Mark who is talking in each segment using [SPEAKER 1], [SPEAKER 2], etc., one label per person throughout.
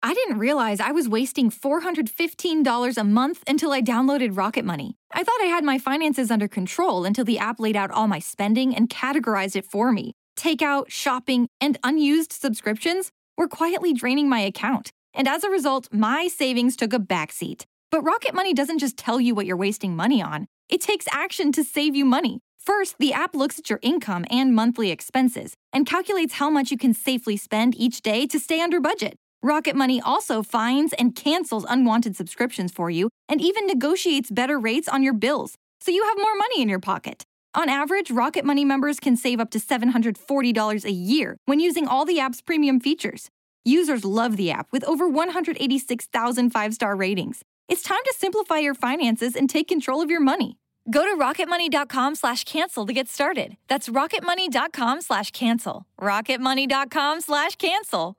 [SPEAKER 1] I didn't realize I was wasting $415 a month until I downloaded Rocket Money. I thought I had my finances under control until the app laid out all my spending and categorized it for me. Takeout, shopping, and unused subscriptions were quietly draining my account. And as a result, my savings took a backseat. But Rocket Money doesn't just tell you what you're wasting money on. It takes action to save you money. First, the app looks at your income and monthly expenses and calculates how much you can safely spend each day to stay under budget. Rocket Money also finds and cancels unwanted subscriptions for you and even negotiates better rates on your bills, so you have more money in your pocket. On average, Rocket Money members can save up to $740 a year when using all the app's premium features. Users love the app with over 186,000 five-star ratings. It's time to simplify your finances and take control of your money. Go to rocketmoney.com/cancel to get started. That's rocketmoney.com/cancel. rocketmoney.com/cancel.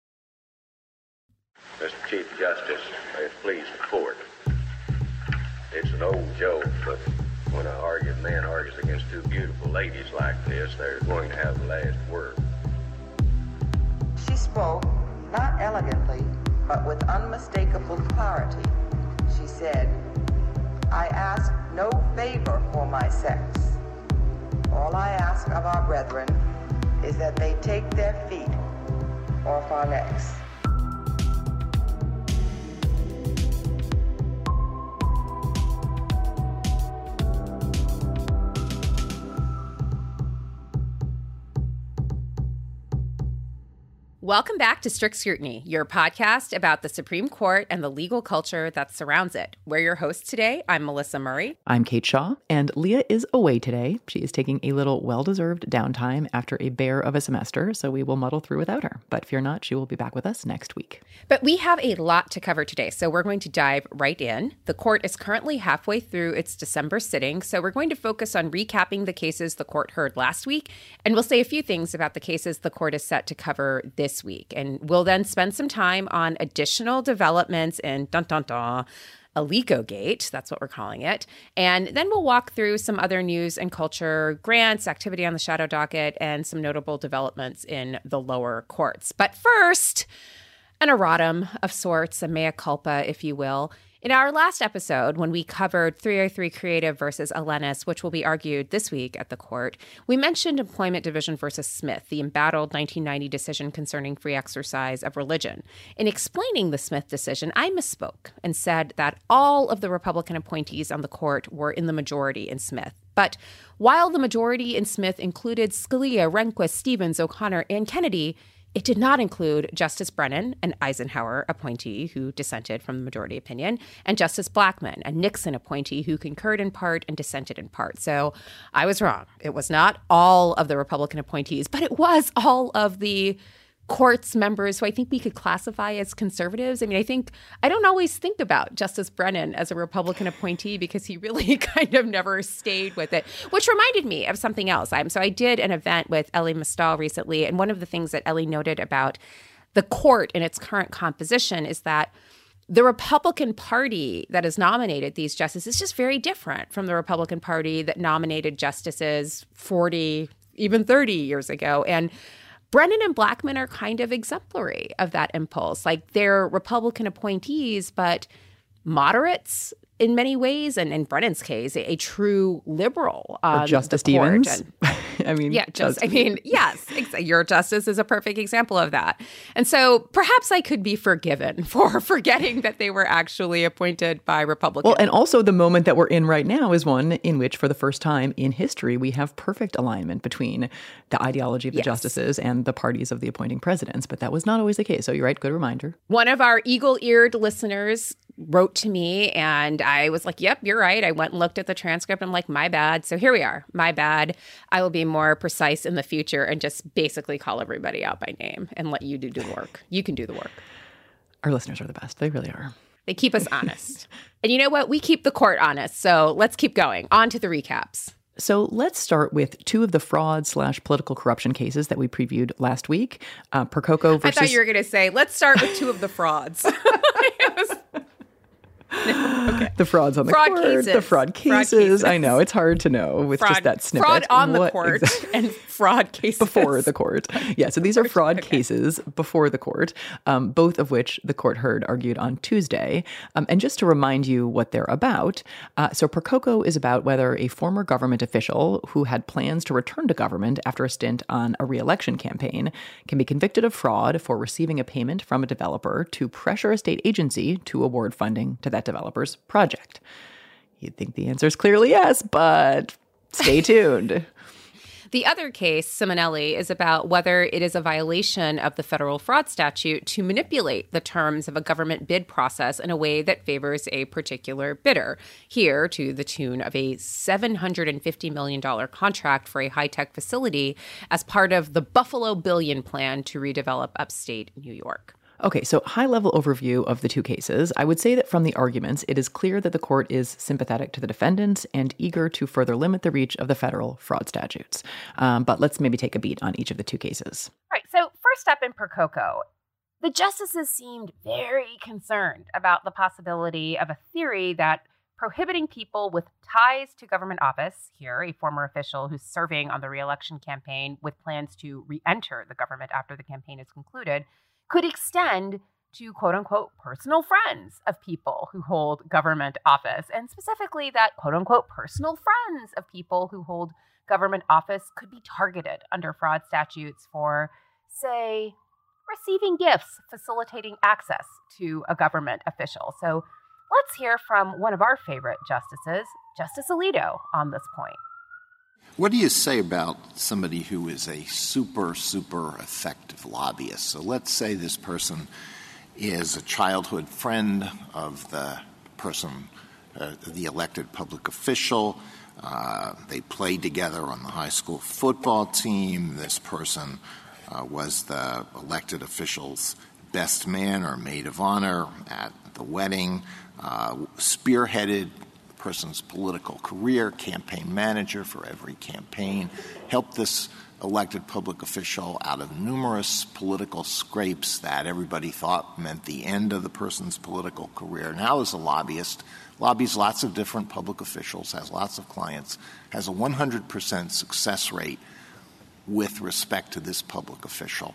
[SPEAKER 2] Mr. Chief Justice, may it please the court. It's an old joke, but when a man argues against two beautiful ladies like this, they're going to have the last word.
[SPEAKER 3] She spoke, not elegantly, but with unmistakable clarity. She said, "I ask no favor for my sex. All I ask of our brethren is that they take their feet off our necks."
[SPEAKER 4] Welcome back to Strict Scrutiny, your podcast about the Supreme Court and the legal culture that surrounds it. We're your hosts today. I'm Melissa Murray.
[SPEAKER 5] I'm Kate Shaw, and Leah is away today. She is taking a little well-deserved downtime after a bear of a semester, so we will muddle through without her. But fear not, she will be back with us next week.
[SPEAKER 4] But we have a lot to cover today, so we're going to dive right in. The court is currently halfway through its December sitting, so we're going to focus on recapping the cases the court heard last week, and we'll say a few things about the cases the court is set to cover this week. And we'll then spend some time on additional developments in Alicogate, that's what we're calling it. And then we'll walk through some other news and culture, grants, activity on the shadow docket, and some notable developments in the lower courts. But first, an erratum of sorts, a mea culpa, if you will. In our last episode, when we covered 303 Creative versus Elenis, which will be argued this week at the court, we mentioned Employment Division versus Smith, the embattled 1990 decision concerning free exercise of religion. In explaining the Smith decision, I misspoke and said that all of the Republican appointees on the court were in the majority in Smith. But while the majority in Smith included Scalia, Rehnquist, Stevens, O'Connor, and Kennedy, it did not include Justice Brennan, an Eisenhower appointee who dissented from the majority opinion, and Justice Blackmun, a Nixon appointee who concurred in part and dissented in part. So I was wrong. It was not all of the Republican appointees, but it was all of the court's members who I think we could classify as conservatives. I mean, I don't always think about Justice Brennan as a Republican appointee because he really kind of never stayed with it, which reminded me of something else. So I did an event with Elie Mystal recently, and one of the things that Elie noted about the court in its current composition is that the Republican Party that has nominated these justices is just very different from the Republican Party that nominated justices 40, even 30 years ago. And Brennan and Blackmun are kind of exemplary of that impulse. Like, they're Republican appointees, but moderates in many ways, and in Brennan's case, a true liberal on
[SPEAKER 5] Justice
[SPEAKER 4] the court.
[SPEAKER 5] Stevens.
[SPEAKER 4] Yes, your justice is a perfect example of that. And so perhaps I could be forgiven for forgetting that they were actually appointed by Republicans.
[SPEAKER 5] Well, and also the moment that we're in right now is one in which, for the first time in history, we have perfect alignment between the ideology of the justices and the parties of the appointing presidents. But that was not always the case. So you're right. Good reminder.
[SPEAKER 4] One of our eagle-eared listeners wrote to me, and I was like, yep, you're right. I went and looked at the transcript. I'm like, my bad. So here we are. My bad. I will be more precise in the future and just basically call everybody out by name and let you do the work. You can do the work.
[SPEAKER 5] Our listeners are the best. They really are.
[SPEAKER 4] They keep us honest. And you know what? We keep the court honest. So let's keep going. On to the recaps.
[SPEAKER 5] So let's start with two of the fraud/political corruption cases that we previewed last week. Percoco versus...
[SPEAKER 4] I thought you were going to say, let's start with two of the frauds. Okay.
[SPEAKER 5] The frauds on the court, the fraud cases.
[SPEAKER 4] Fraud cases.
[SPEAKER 5] I know, it's hard to know with just that snippet.
[SPEAKER 4] Fraud on the court and fraud cases.
[SPEAKER 5] Before the court. Yeah, so these are fraud cases before the court, both of which the court heard argued on Tuesday. And just to remind you what they're about, so Percoco is about whether a former government official who had plans to return to government after a stint on a re-election campaign can be convicted of fraud for receiving a payment from a developer to pressure a state agency to award funding to that developer's project. You'd think the answer is clearly yes, but stay tuned.
[SPEAKER 4] The other case, Simonelli, is about whether it is a violation of the federal fraud statute to manipulate the terms of a government bid process in a way that favors a particular bidder. Here, to the tune of a $750 million contract for a high-tech facility as part of the Buffalo Billion plan to redevelop upstate New York.
[SPEAKER 5] Okay, so high-level overview of the two cases. I would say that from the arguments, it is clear that the court is sympathetic to the defendants and eager to further limit the reach of the federal fraud statutes. But let's maybe take a beat on each of the two cases.
[SPEAKER 4] Right, so first up in Percoco, the justices seemed very concerned about the possibility of a theory that prohibiting people with ties to government office, here a former official who's serving on the re-election campaign with plans to re-enter the government after the campaign is concluded, could extend to quote-unquote personal friends of people who hold government office. And specifically that quote-unquote personal friends of people who hold government office could be targeted under fraud statutes for, say, receiving gifts, facilitating access to a government official. So let's hear from one of our favorite justices, Justice Alito, on this point.
[SPEAKER 6] What do you say about somebody who is a super effective lobbyist? So let's say this person is a childhood friend of the person, the elected public official. They played together on the high school football team. This person was the elected official's best man or maid of honor at the wedding, spearheaded person's political career, campaign manager for every campaign, helped this elected public official out of numerous political scrapes that everybody thought meant the end of the person's political career. Now as a lobbyist, lobbies lots of different public officials, has lots of clients, has a 100% success rate with respect to this public official.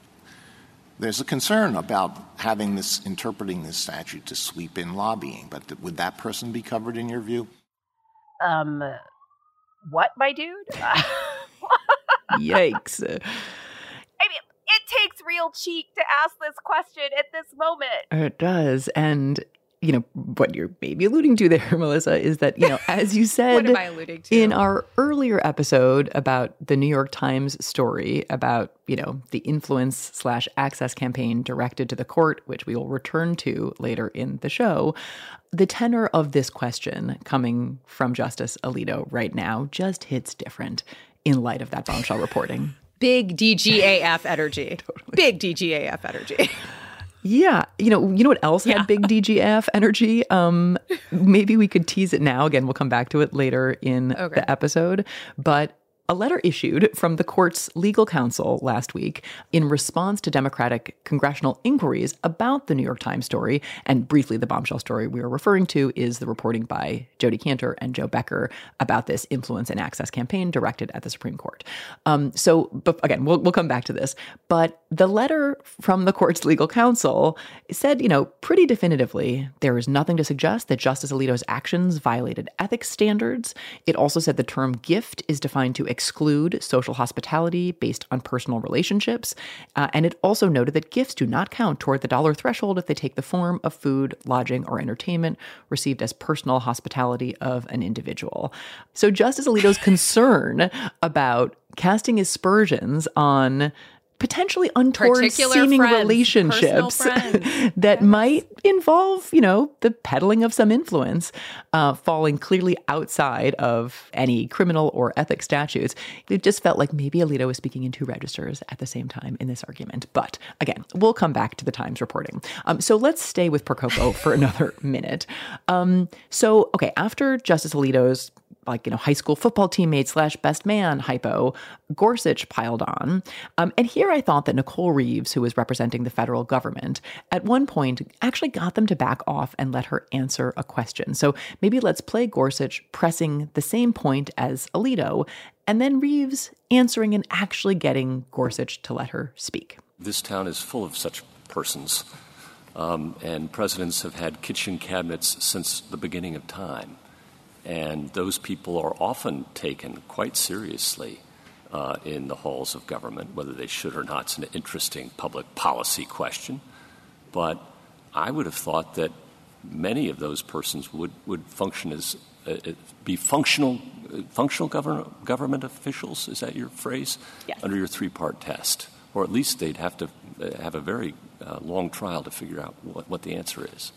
[SPEAKER 6] There's a concern about interpreting this statute to sweep in lobbying, but would that person be covered in your view?
[SPEAKER 4] What, my dude?
[SPEAKER 5] Yikes.
[SPEAKER 4] I mean, it takes real cheek to ask this question at this moment.
[SPEAKER 5] It does. And, what you're maybe alluding to there, Melissa, is that, as you said
[SPEAKER 4] What am I alluding to?
[SPEAKER 5] in our earlier episode about the New York Times story about, the influence/access campaign directed to the court, which we will return to later in the show, the tenor of this question coming from Justice Alito right now just hits different in light of that bombshell reporting.
[SPEAKER 4] Big DGAF energy.
[SPEAKER 5] Totally.
[SPEAKER 4] Big DGAF energy.
[SPEAKER 5] Yeah. You know what else had big DGAF energy? Maybe we could tease it now. Again, we'll come back to it later in the episode. But a letter issued from the court's legal counsel last week in response to Democratic congressional inquiries about the New York Times story, and briefly the bombshell story we are referring to is the reporting by Jodi Kantor and Joe Becker about this influence and access campaign directed at the Supreme Court. But again, we'll come back to this. But the letter from the court's legal counsel said, pretty definitively, there is nothing to suggest that Justice Alito's actions violated ethics standards. It also said the term gift is defined to exclude social hospitality based on personal relationships. And it also noted that gifts do not count toward the dollar threshold if they take the form of food, lodging, or entertainment received as personal hospitality of an individual. So Justice Alito's concern about casting aspersions on potentially untoward seeming relationships that might involve, the peddling of some influence, falling clearly outside of any criminal or ethics statutes. It just felt like maybe Alito was speaking in two registers at the same time in this argument. But again, we'll come back to the Times reporting. So let's stay with Percoco for another minute. After Justice Alito's high school football teammate / best man hypo, Gorsuch piled on. And here I thought that Nicole Reeves, who was representing the federal government, at one point actually got them to back off and let her answer a question. So maybe let's play Gorsuch pressing the same point as Alito, and then Reeves answering and actually getting Gorsuch to let her speak.
[SPEAKER 7] This town is full of such persons, and presidents have had kitchen cabinets since the beginning of time. And those people are often taken quite seriously in the halls of government, whether they should or not. It's an interesting public policy question. But I would have thought that many of those persons would function as be functional government officials. Is that your phrase?
[SPEAKER 8] Yes.
[SPEAKER 7] Under your three-part test. Or at least they'd have to have a very long trial to figure out what the answer is.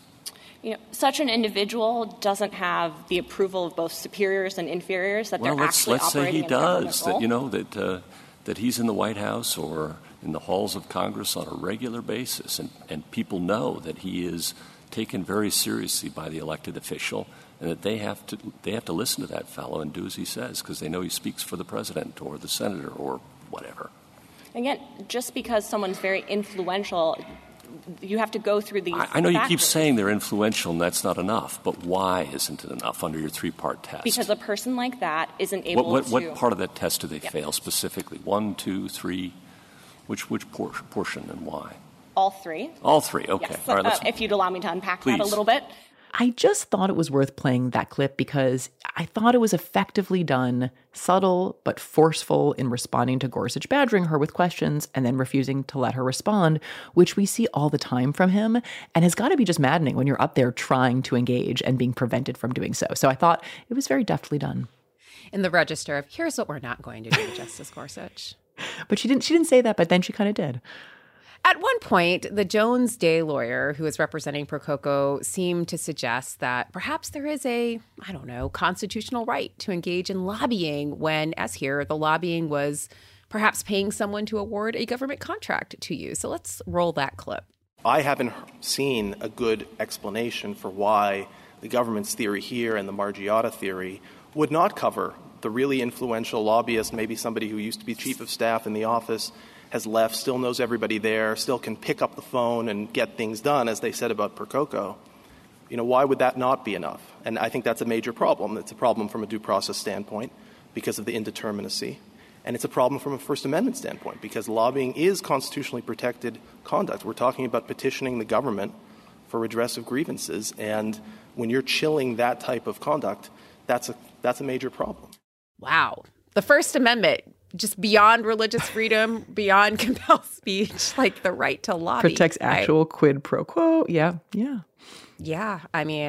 [SPEAKER 8] Such an individual doesn't have the approval of both superiors and inferiors that they're actually operating in government role.
[SPEAKER 7] Let's say he does, that he's in the White House or in the halls of Congress on a regular basis, and people know that he is taken very seriously by the elected official, and that they have to listen to that fellow and do as he says, because they know he speaks for the president or the senator or whatever.
[SPEAKER 8] Again, just because someone's very influential, you have to go through these
[SPEAKER 7] I know you
[SPEAKER 8] factors.
[SPEAKER 7] keep saying they're influential and that's not enough, but why isn't it enough under your three-part test?
[SPEAKER 8] Because a person like that isn't able to...
[SPEAKER 7] What part of that test do they fail specifically? 1, 2, 3? Which portion and why?
[SPEAKER 8] All three.
[SPEAKER 7] All three, okay.
[SPEAKER 8] Yes.
[SPEAKER 7] All right,
[SPEAKER 8] if you'd allow me to unpack
[SPEAKER 7] Please.
[SPEAKER 8] that a little bit.
[SPEAKER 5] I just thought it was worth playing that clip because I thought it was effectively done, subtle but forceful in responding to Gorsuch badgering her with questions and then refusing to let her respond, which we see all the time from him and has got to be just maddening when you're up there trying to engage and being prevented from doing so. So I thought it was very deftly done.
[SPEAKER 4] In the register of, here's what we're not going to do, Justice Gorsuch.
[SPEAKER 5] But she didn't say that, but then she kind of did.
[SPEAKER 4] At one point, the Jones Day lawyer who is representing Prococo seemed to suggest that perhaps there is a, constitutional right to engage in lobbying when, as here, the lobbying was perhaps paying someone to award a government contract to you. So let's roll that clip.
[SPEAKER 9] I haven't seen a good explanation for why the government's theory here and the Margiotta theory would not cover the really influential lobbyist, maybe somebody who used to be chief of staff in the office, has left, still knows everybody there, still can pick up the phone and get things done, as they said about Prococo. Why would that not be enough? And I think that's a major problem. It's a problem from a due process standpoint because of the indeterminacy. And it's a problem from a First Amendment standpoint because lobbying is constitutionally protected conduct. We're talking about petitioning the government for redress of grievances. And when you're chilling that type of conduct, that's a major problem.
[SPEAKER 4] Wow. The First Amendment, just beyond religious freedom, beyond compelled speech, like the right to lobby.
[SPEAKER 5] Protects actual quid pro quo. Yeah.
[SPEAKER 4] Yeah,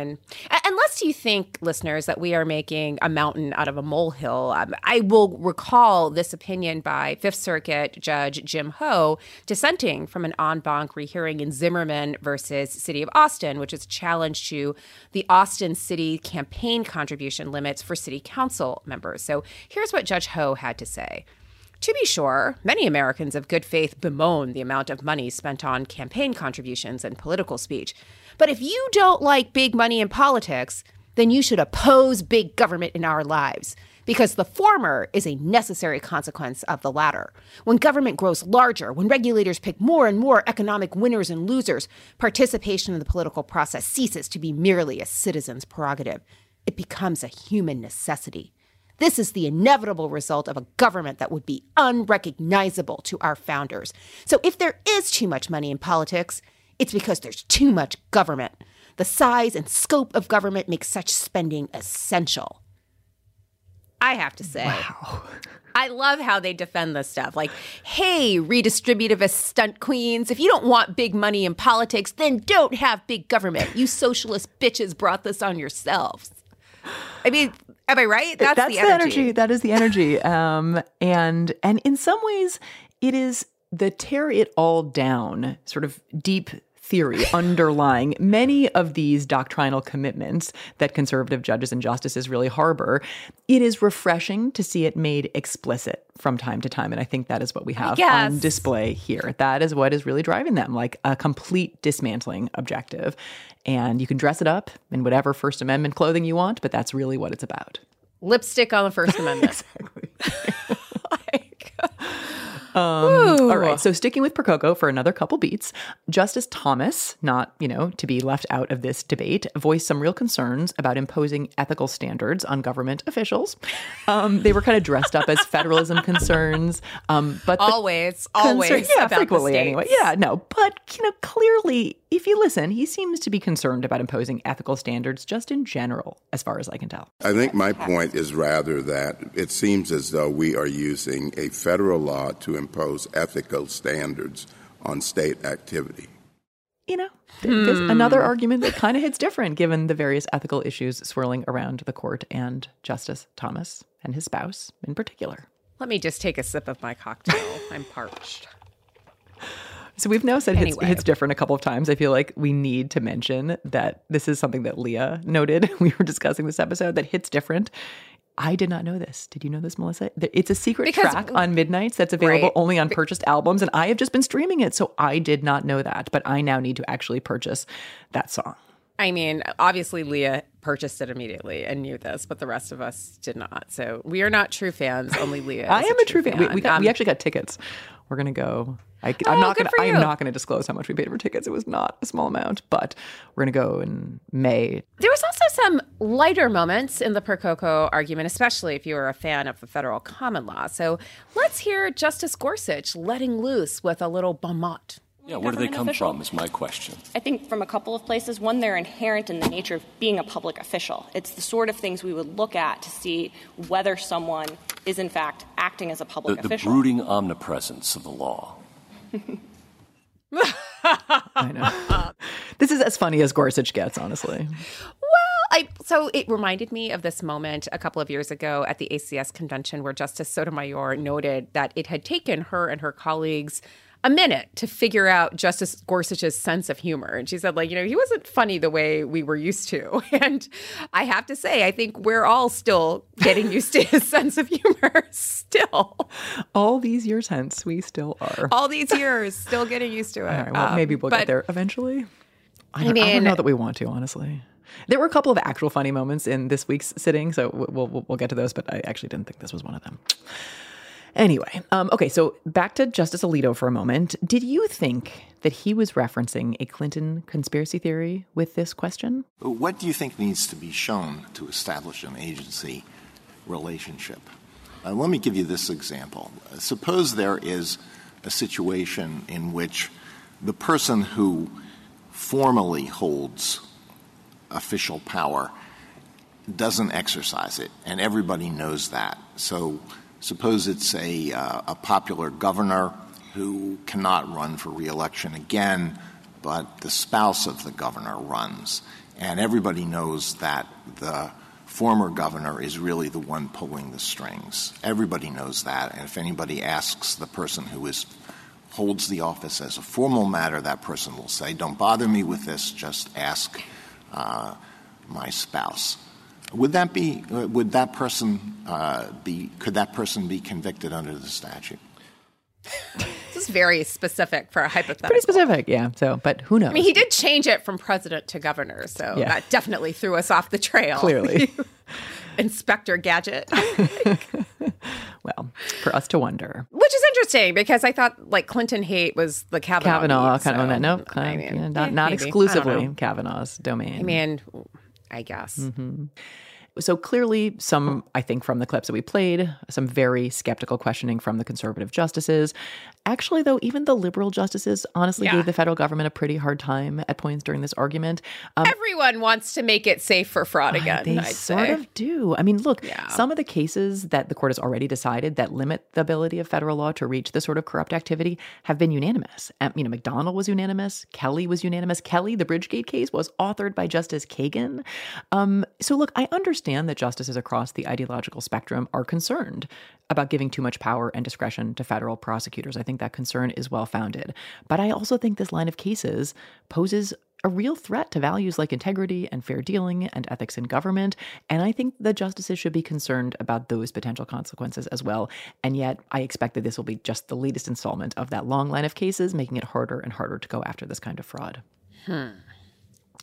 [SPEAKER 4] unless you think, listeners, that we are making a mountain out of a molehill, I will recall this opinion by Fifth Circuit Judge Jim Ho dissenting from an en banc rehearing in Zimmerman versus City of Austin, which is a challenge to the Austin City campaign contribution limits for city council members. So here's what Judge Ho had to say. To be sure, many Americans of good faith bemoan the amount of money spent on campaign contributions and political speech. But if you don't like big money in politics, then you should oppose big government in our lives, because the former is a necessary consequence of the latter. When government grows larger, when regulators pick more and more economic winners and losers, participation in the political process ceases to be merely a citizen's prerogative. It becomes a human necessity. This is the inevitable result of a government that would be unrecognizable to our founders. So if there is too much money in politics, it's because there's too much government. The size and scope of government makes such spending essential. I have to say, wow. I love how they defend this stuff. Like, hey, redistributivist stunt queens, if you don't want big money in politics, then don't have big government. You socialist bitches brought this on yourselves. I mean, am I right? That's the energy.
[SPEAKER 5] That is the energy. And in some ways, it is the tear it all down sort of deep theory underlying many of these doctrinal commitments that conservative judges and justices really harbor. It is refreshing to see it made explicit from time to time. And I think that is what we have on display here. That is what is really driving them, like a complete dismantling objective. And you can dress it up in whatever First Amendment clothing you want, but that's really what it's about.
[SPEAKER 4] Lipstick on the First Amendment.
[SPEAKER 5] Exactly. All right. So sticking with Percoco for another couple beats, Justice Thomas, not, to be left out of this debate, voiced some real concerns about imposing ethical standards on government officials. They were kind of dressed up as federalism concerns. But
[SPEAKER 4] always
[SPEAKER 5] yeah,
[SPEAKER 4] about
[SPEAKER 5] frequently
[SPEAKER 4] the
[SPEAKER 5] anyway. Yeah, no. But, clearly, if you listen, he seems to be concerned about imposing ethical standards just in general, as far as I can tell.
[SPEAKER 10] I think my point is rather that it seems as though we are using a federal law to impose ethical standards on state activity.
[SPEAKER 5] There's another argument that kind of hits different given the various ethical issues swirling around the court and Justice Thomas and his spouse in particular.
[SPEAKER 4] Let me just take a sip of my cocktail. I'm parched.
[SPEAKER 5] So we've now said hits different a couple of times. I feel like we need to mention that this is something that Leah noted. We were discussing this episode that hits different. I did not know this. Did you know this, Melissa? It's a secret track on Midnights that's available only on purchased albums, and I have just been streaming it, so I did not know that. But I now need to actually purchase that song.
[SPEAKER 4] I mean, obviously Leah purchased it immediately and knew this, but the rest of us did not. So we are not true fans. Only Leah.
[SPEAKER 5] I am a true fan. We actually got tickets. We're gonna go. I'm not going to disclose how much we paid for tickets. It was not a small amount, but we're going to go in May.
[SPEAKER 4] There was also some lighter moments in the Percoco argument, especially if you were a fan of the federal common law. So let's hear Justice Gorsuch letting loose with a little bon mot.
[SPEAKER 7] Yeah, where do they come from is my question.
[SPEAKER 8] I think from a couple of places. One, they're inherent in the nature of being a public official. It's the sort of things we would look at to see whether someone is, in fact, acting as a public official.
[SPEAKER 7] The brooding omnipresence of the law.
[SPEAKER 5] I know. This is as funny as Gorsuch gets, honestly.
[SPEAKER 4] So it reminded me of this moment a couple of years ago at the ACS convention where Justice Sotomayor noted that it had taken her and her colleagues a minute to figure out Justice Gorsuch's sense of humor. And she said, he wasn't funny the way we were used to. And I have to say, I think we're all still getting used to his sense of humor still.
[SPEAKER 5] All these years hence, we still are.
[SPEAKER 4] All these years, still getting used to it.
[SPEAKER 5] All right, well, maybe we'll get there eventually. I don't know that we want to, honestly. There were a couple of actual funny moments in this week's sitting, so we'll get to those, but I actually didn't think this was one of them. Anyway, okay, so back to Justice Alito for a moment. Did you think that he was referencing a Clinton conspiracy theory with this question?
[SPEAKER 6] What do you think needs to be shown to establish an agency relationship? Let me give you this example. Suppose there is a situation in which the person who formally holds official power doesn't exercise it, and everybody knows that. So suppose it's a popular governor who cannot run for re-election again, but the spouse of the governor runs. And everybody knows that the former governor is really the one pulling the strings. Everybody knows that. And if anybody asks the person who holds the office as a formal matter, that person will say, "Don't bother me with this, just ask my spouse." Could that person be convicted under the statute?
[SPEAKER 4] This is very specific for a hypothetical.
[SPEAKER 5] Pretty specific, yeah. So, but who knows?
[SPEAKER 4] I mean, he did change it from president to governor, so that definitely threw us off the trail.
[SPEAKER 5] Clearly.
[SPEAKER 4] Inspector Gadget.
[SPEAKER 5] Well, for us to wonder.
[SPEAKER 4] Which is interesting because I thought Clinton hate was the Kavanaugh
[SPEAKER 5] kind of on that. Nope. Not exclusively Kavanaugh's domain.
[SPEAKER 4] I mean, I guess.
[SPEAKER 5] Mm-hmm. So clearly I think from the clips that we played, some very skeptical questioning from the conservative justices. Actually, though, even the liberal justices honestly gave the federal government a pretty hard time at points during this argument.
[SPEAKER 4] Everyone wants to make it safe for fraud again,
[SPEAKER 5] They sort of do. I mean, look, some of the cases that the court has already decided that limit the ability of federal law to reach this sort of corrupt activity have been unanimous. McDonald was unanimous. Kelly was unanimous. Kelly, the Bridgegate case, was authored by Justice Kagan. So look, I understand that justices across the ideological spectrum are concerned about giving too much power and discretion to federal prosecutors. I think that concern is well-founded. But I also think this line of cases poses a real threat to values like integrity and fair dealing and ethics in government. And I think the justices should be concerned about those potential consequences as well. And yet I expect that this will be just the latest installment of that long line of cases, making it harder and harder to go after this kind of fraud.
[SPEAKER 4] Hmm.
[SPEAKER 5] Cool.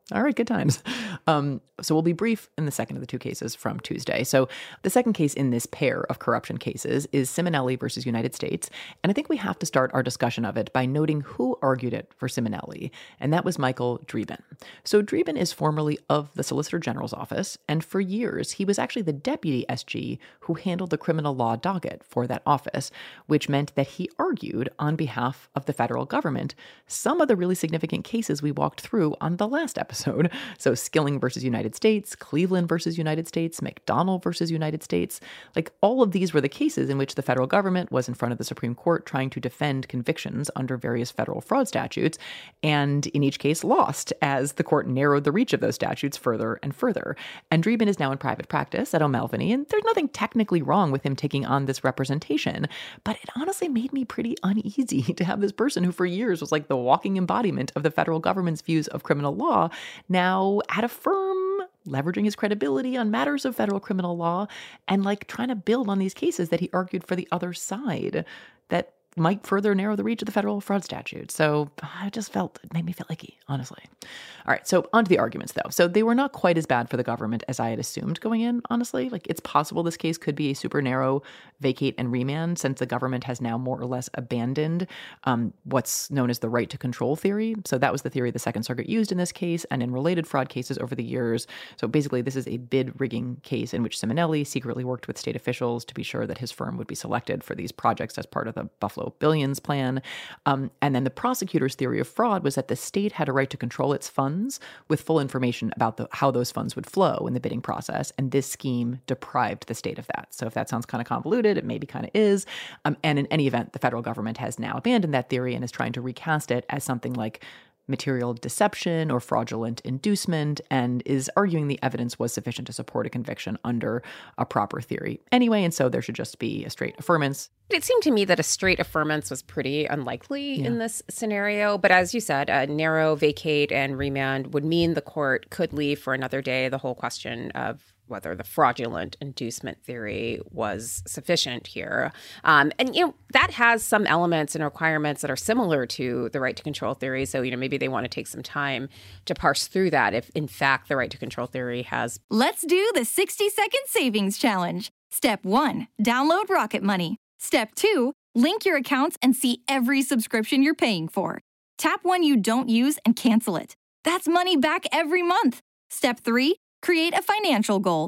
[SPEAKER 5] All right, good times. So we'll be brief in the second of the two cases from Tuesday. So the second case in this pair of corruption cases is Simonelli versus United States. And I think we have to start our discussion of it by noting who argued it for Simonelli, and that was Michael Dreeben. So Dreeben is formerly of the Solicitor General's office, and for years he was actually the deputy SG who handled the criminal law docket for that office, which meant that he argued on behalf of the federal government some of the really significant cases we walked through on the last episode. So Skilling versus United States, Cleveland versus United States, McDonnell versus United States. Like, all of these were the cases in which the federal government was in front of the Supreme Court trying to defend convictions under various federal fraud statutes, and in each case lost as the court narrowed the reach of those statutes further and further. And Dreeben is now in private practice at O'Melveny, and there's nothing technically wrong with him taking on this representation, but it honestly made me pretty uneasy to have this person who for years was like the walking embodiment of the federal government's views of criminal law now at a firm, leveraging his credibility on matters of federal criminal law and like trying to build on these cases that he argued for the other side that might further narrow the reach of the federal fraud statute. So I just it made me feel icky, honestly. All right, so on to the arguments, though. So they were not quite as bad for the government as I had assumed going in, honestly. Like, it's possible this case could be a super narrow vacate and remand, since the government has now more or less abandoned what's known as the right to control theory. So that was the theory the Second Circuit used in this case and in related fraud cases over the years. So basically, this is a bid rigging case in which Simonelli secretly worked with state officials to be sure that his firm would be selected for these projects as part of the Buffalo Billions plan. And then the prosecutor's theory of fraud was that the state had a right to control its funds with full information about how those funds would flow in the bidding process. And this scheme deprived the state of that. So if that sounds kind of convoluted, it maybe kind of is. And in any event, the federal government has now abandoned that theory and is trying to recast it as something like material deception or fraudulent inducement, and is arguing the evidence was sufficient to support a conviction under a proper theory anyway, and so there should just be a straight affirmance.
[SPEAKER 4] It seemed to me that a straight affirmance was pretty unlikely in this scenario, but as you said, a narrow vacate and remand would mean the court could leave for another day the whole question of whether the fraudulent inducement theory was sufficient here. And, that has some elements and requirements that are similar to the right to control theory. So, maybe they want to take some time to parse through that if, in fact, the right to control theory has.
[SPEAKER 1] Let's do the 60-second savings challenge. Step 1, download Rocket Money. Step 2, link your accounts and see every subscription you're paying for. Tap one you don't use and cancel it. That's money back every month. Step 3, create a financial goal.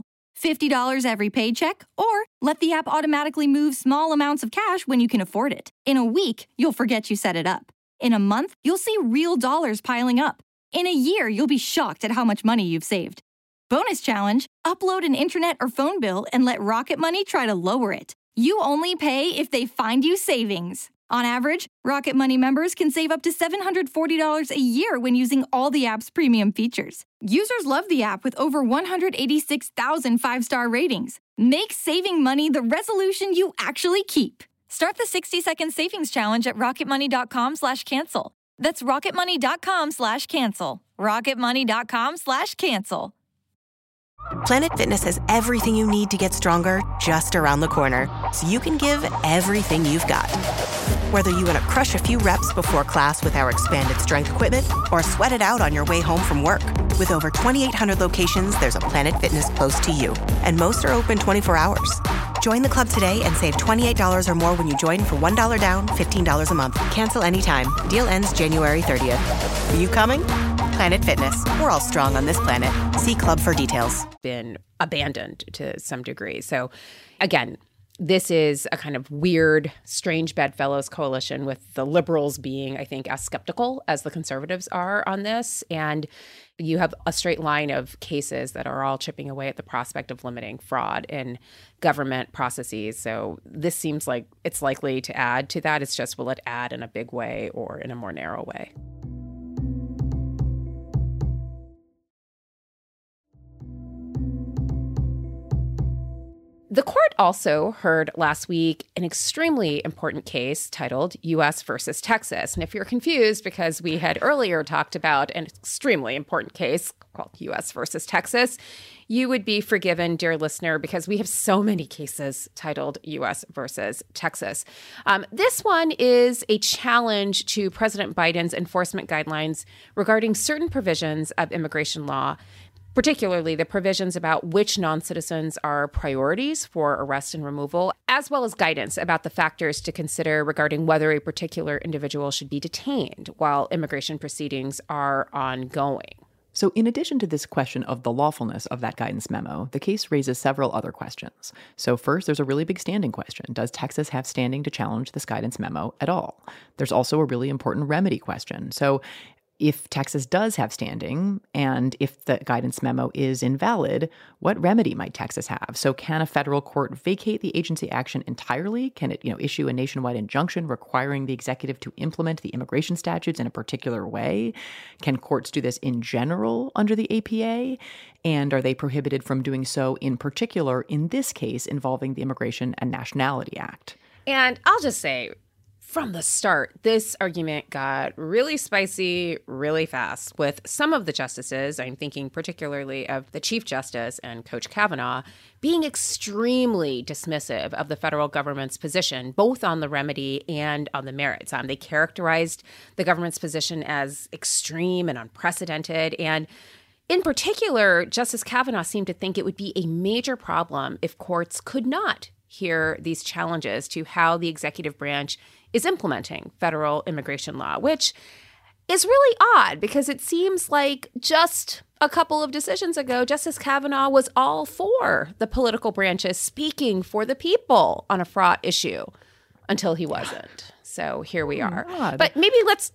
[SPEAKER 1] $50 every paycheck, or let the app automatically move small amounts of cash when you can afford it. In a week, you'll forget you set it up. In a month, you'll see real dollars piling up. In a year, you'll be shocked at how much money you've saved. Bonus challenge, upload an internet or phone bill and let Rocket Money try to lower it. You only pay if they find you savings. On average, Rocket Money members can save up to $740 a year when using all the app's premium features. Users love the app with over 186,000 5-star ratings. Make saving money the resolution you actually keep. Start the 60-second savings challenge at rocketmoney.com/cancel. That's rocketmoney.com/cancel. rocketmoney.com/cancel.
[SPEAKER 11] Planet Fitness has everything you need to get stronger just around the corner, so you can give everything you've got. Whether you want to crush a few reps before class with our expanded strength equipment or sweat it out on your way home from work. With over 2,800 locations, there's a Planet Fitness close to you, and most are open 24 hours. Join the club today and save $28 or more when you join for $1 down, $15 a month. Cancel anytime. Deal ends January 30th. Are you coming? Planet Fitness. We're all strong on this planet. See club for details.
[SPEAKER 4] Been abandoned to some degree. So again, this is a kind of weird, strange bedfellows coalition, with the liberals being, I think, as skeptical as the conservatives are on this. And you have a straight line of cases that are all chipping away at the prospect of limiting fraud in government processes. So this seems like it's likely to add to that. It's just, will it add in a big way or in a more narrow way? The court also heard last week an extremely important case titled U.S. versus Texas. And if you're confused because we had earlier talked about an extremely important case called U.S. versus Texas, you would be forgiven, dear listener, because we have so many cases titled U.S. versus Texas. This one is a challenge to President Biden's enforcement guidelines regarding certain provisions of immigration law, particularly the provisions about which non-citizens are priorities for arrest and removal, as well as guidance about the factors to consider regarding whether a particular individual should be detained while immigration proceedings are ongoing.
[SPEAKER 5] So in addition to this question of the lawfulness of that guidance memo, the case raises several other questions. So first, there's a really big standing question. Does Texas have standing to challenge this guidance memo at all? There's also a really important remedy question. So if Texas does have standing, and if the guidance memo is invalid, what remedy might Texas have? So can a federal court vacate the agency action entirely? Can it, issue a nationwide injunction requiring the executive to implement the immigration statutes in a particular way? Can courts do this in general under the APA? And are they prohibited from doing so in particular in this case involving the Immigration and Nationality Act?
[SPEAKER 4] And I'll just say, from the start, this argument got really spicy really fast with some of the justices, I'm thinking particularly of the Chief Justice and Coach Kavanaugh, being extremely dismissive of the federal government's position, both on the remedy and on the merits. They characterized the government's position as extreme and unprecedented. And in particular, Justice Kavanaugh seemed to think it would be a major problem if courts could not hear these challenges to how the executive branch is implementing federal immigration law, which is really odd because it seems like just a couple of decisions ago, Justice Kavanaugh was all for the political branches speaking for the people on a fraught issue until he wasn't. So here we are.
[SPEAKER 5] Odd.
[SPEAKER 4] But maybe let's,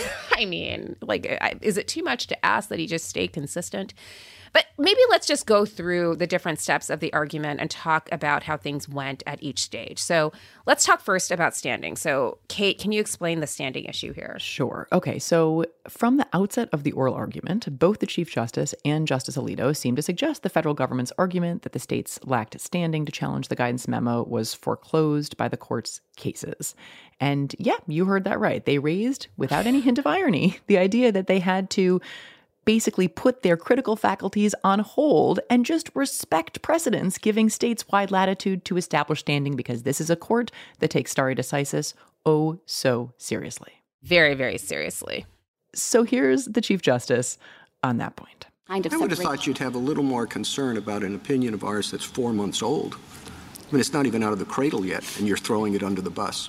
[SPEAKER 4] is it too much to ask that he just stay consistent? But maybe let's just go through the different steps of the argument and talk about how things went at each stage. So let's talk first about standing. So Kate, can you explain the standing issue here?
[SPEAKER 5] Sure. Okay, so from the outset of the oral argument, both the Chief Justice and Justice Alito seemed to suggest the federal government's argument that the states lacked standing to challenge the guidance memo was foreclosed by the court's cases. And yeah, you heard that right. They raised, without any hint of irony, the idea that they had to basically put their critical faculties on hold and just respect precedents, giving states wide latitude to establish standing because this is a court that takes stare decisis oh so seriously.
[SPEAKER 4] Very, very seriously.
[SPEAKER 5] So here's the Chief Justice on that point.
[SPEAKER 12] I would have thought you'd have a little more concern about an opinion of ours that's 4 months old. I mean, it's not even out of the cradle yet, and you're throwing it under the bus.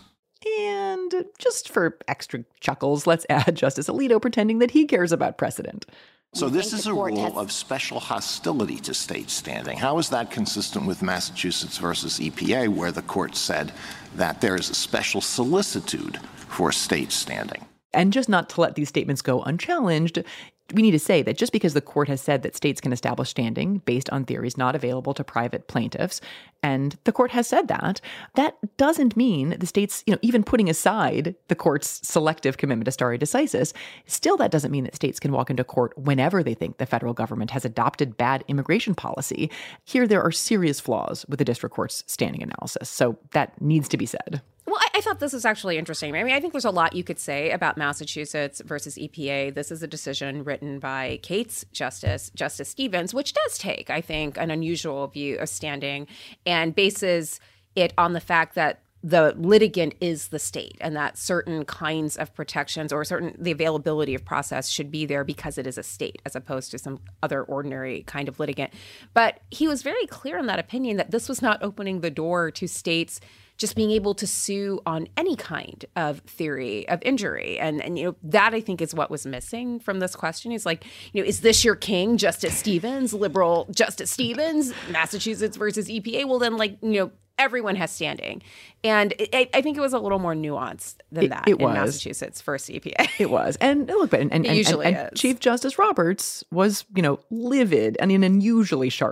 [SPEAKER 5] And just for extra chuckles, let's add Justice Alito pretending that he cares about precedent.
[SPEAKER 6] So this is a rule of special hostility to state standing. How is that consistent with Massachusetts versus EPA, where the court said that there is a special solicitude for state standing?
[SPEAKER 5] And just not to let these statements go unchallenged, we need to say that just because the court has said that states can establish standing based on theories not available to private plaintiffs, and the court has said that, that doesn't mean the states, even putting aside the court's selective commitment to stare decisis, still that doesn't mean that states can walk into court whenever they think the federal government has adopted bad immigration policy. Here, there are serious flaws with the district court's standing analysis. So that needs to be said.
[SPEAKER 4] Well, I thought this was actually interesting. I mean, I think there's a lot you could say about Massachusetts versus EPA. This is a decision written by Kate's Justice Stevens, which does take, I think, an unusual view of standing and bases it on the fact that the litigant is the state and that certain kinds of protections or the availability of process should be there because it is a state as opposed to some other ordinary kind of litigant. But he was very clear in that opinion that this was not opening the door to states just being able to sue on any kind of theory of injury. And that I think is what was missing from this question. He's like, is this your king, Justice Stevens, liberal Justice Stevens, Massachusetts versus EPA? Well, then everyone has standing. And I think it was a little more nuanced than that in Massachusetts versus EPA.
[SPEAKER 5] It was. And look, and Chief Justice Roberts was, livid and in an unusually sharp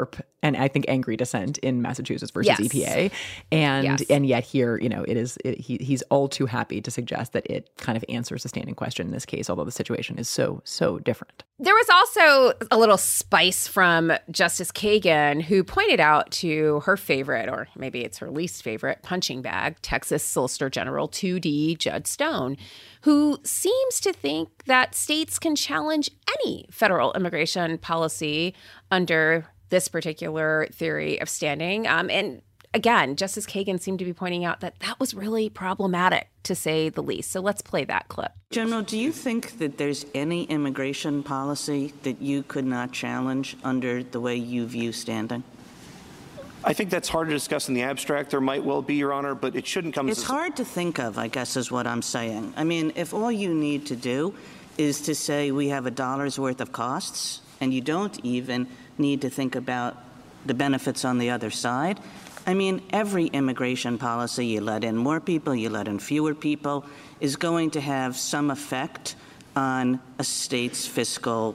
[SPEAKER 5] and I think angry dissent in Massachusetts versus EPA. And yet here, he's all too happy to suggest that it kind of answers the standing question in this case, although the situation is so different.
[SPEAKER 4] There was also a little spice from Justice Kagan, who pointed out to her favorite, or maybe it's her least favorite, punching bag, Texas Solicitor General 2D Judd Stone, who seems to think that states can challenge any federal immigration policy under this particular theory of standing. And again, Justice Kagan seemed to be pointing out that that was really problematic, to say the least. So let's play that clip.
[SPEAKER 13] General, do you think that there's any immigration policy that you could not challenge under the way you view standing?
[SPEAKER 14] I think that's hard to discuss in the abstract. There might well be, Your Honor, but it shouldn't come as...
[SPEAKER 13] It's hard to think of, I guess, is what I'm saying. I mean, if all you need to do is to say we have $1 worth of costs, and you don't even need to think about the benefits on the other side. I mean, every immigration policy, you let in more people, you let in fewer people, is going to have some effect on a state's fiscal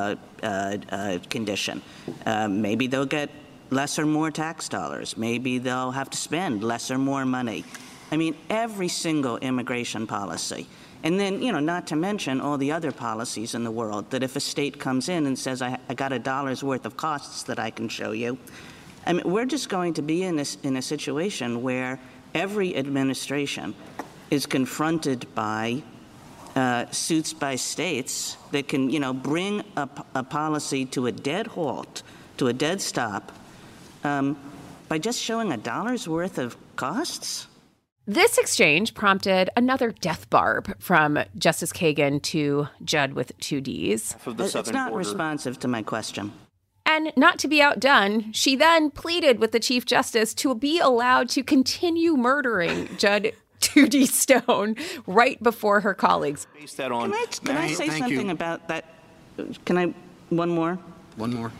[SPEAKER 13] condition. Maybe they'll get less or more tax dollars. Maybe they'll have to spend less or more money. I mean, every single immigration policy. And then, not to mention all the other policies in the world, that if a state comes in and says, I got $1 worth of costs that I can show you, I mean, we're just going to be in a situation where every administration is confronted by suits by states that can, bring a policy to a dead halt, to a dead stop, by just showing $1 worth of costs.
[SPEAKER 4] This exchange prompted another death barb from Justice Kagan to Judd with 2 Ds.
[SPEAKER 13] It's not responsive to my question.
[SPEAKER 4] And not to be outdone, she then pleaded with the Chief Justice to be allowed to continue murdering Judd 2D Stone right before her colleagues.
[SPEAKER 14] Base that on.
[SPEAKER 13] Can I say something about that? One more?
[SPEAKER 12] One more.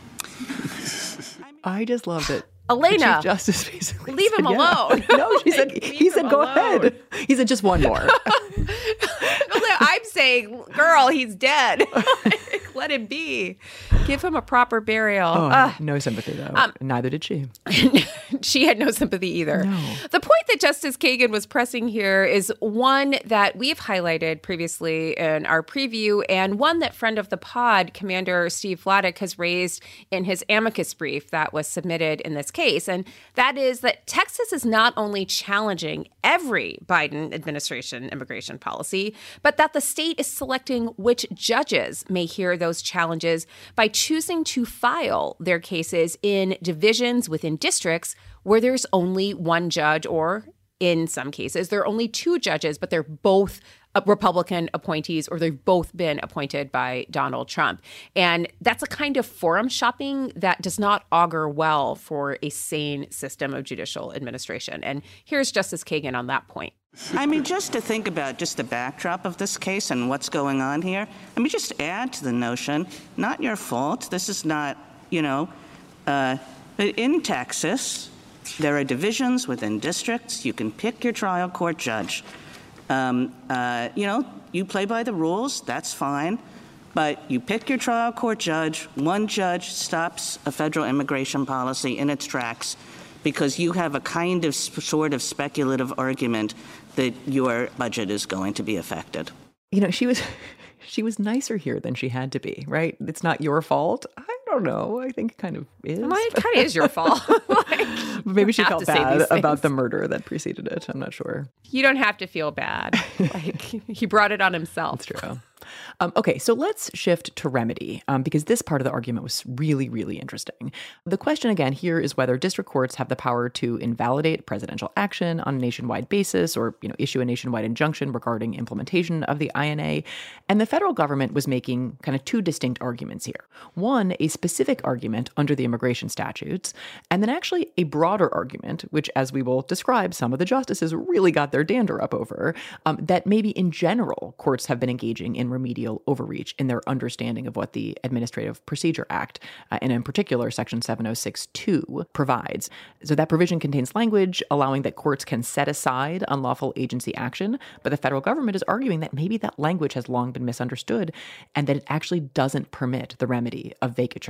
[SPEAKER 5] I just love it.
[SPEAKER 4] Elena,
[SPEAKER 5] the Chief Justice basically
[SPEAKER 4] leave him alone.
[SPEAKER 5] No, he said, go ahead. He said, just one more.
[SPEAKER 4] I'm saying, girl, he's dead. Let him be. Give him a proper burial.
[SPEAKER 5] No sympathy, though. Neither did she.
[SPEAKER 4] She had no sympathy either.
[SPEAKER 5] No.
[SPEAKER 4] The point that Justice Kagan was pressing here is one that we've highlighted previously in our preview, and one that friend of the pod, Commander Steve Vladeck, has raised in his amicus brief that was submitted in this case. And that is that Texas is not only challenging every Biden administration immigration policy, but that the state is selecting which judges may hear those challenges by choosing to file their cases in divisions within districts where there's only one judge, or in some cases, there are only two judges, but they're both Republican appointees, or they've both been appointed by Donald Trump. And that's a kind of forum shopping that does not augur well for a sane system of judicial administration. And here's Justice Kagan on that point.
[SPEAKER 13] I mean, just to think about just the backdrop of this case and what's going on here, I mean, just add to the notion, not your fault. This is not, in Texas, there are divisions within districts. You can pick your trial court judge. You play by the rules, that's fine. But you pick your trial court judge, one judge stops a federal immigration policy in its tracks because you have a kind of sort of speculative argument that your budget is going to be affected.
[SPEAKER 5] She was nicer here than she had to be, right? It's not your fault. I don't know. I think it kind of is.
[SPEAKER 4] Well, it kind of is your fault.
[SPEAKER 5] Maybe she felt bad about the murder that preceded it. I'm not sure.
[SPEAKER 4] You don't have to feel bad. He brought it on himself.
[SPEAKER 5] That's true. Okay, so let's shift to remedy, because this part of the argument was really, really interesting. The question again here is whether district courts have the power to invalidate presidential action on a nationwide basis, or issue a nationwide injunction regarding implementation of the INA. And the federal government was making kind of two distinct arguments here. One, a specific argument under the immigration statutes, and then actually a broader argument, which, as we will describe, some of the justices really got their dander up over, that maybe in general courts have been engaging in remedial overreach in their understanding of what the Administrative Procedure Act, and in particular Section 706(2), provides. So that provision contains language allowing that courts can set aside unlawful agency action, but the federal government is arguing that maybe that language has long been misunderstood and that it actually doesn't permit the remedy of vacatur.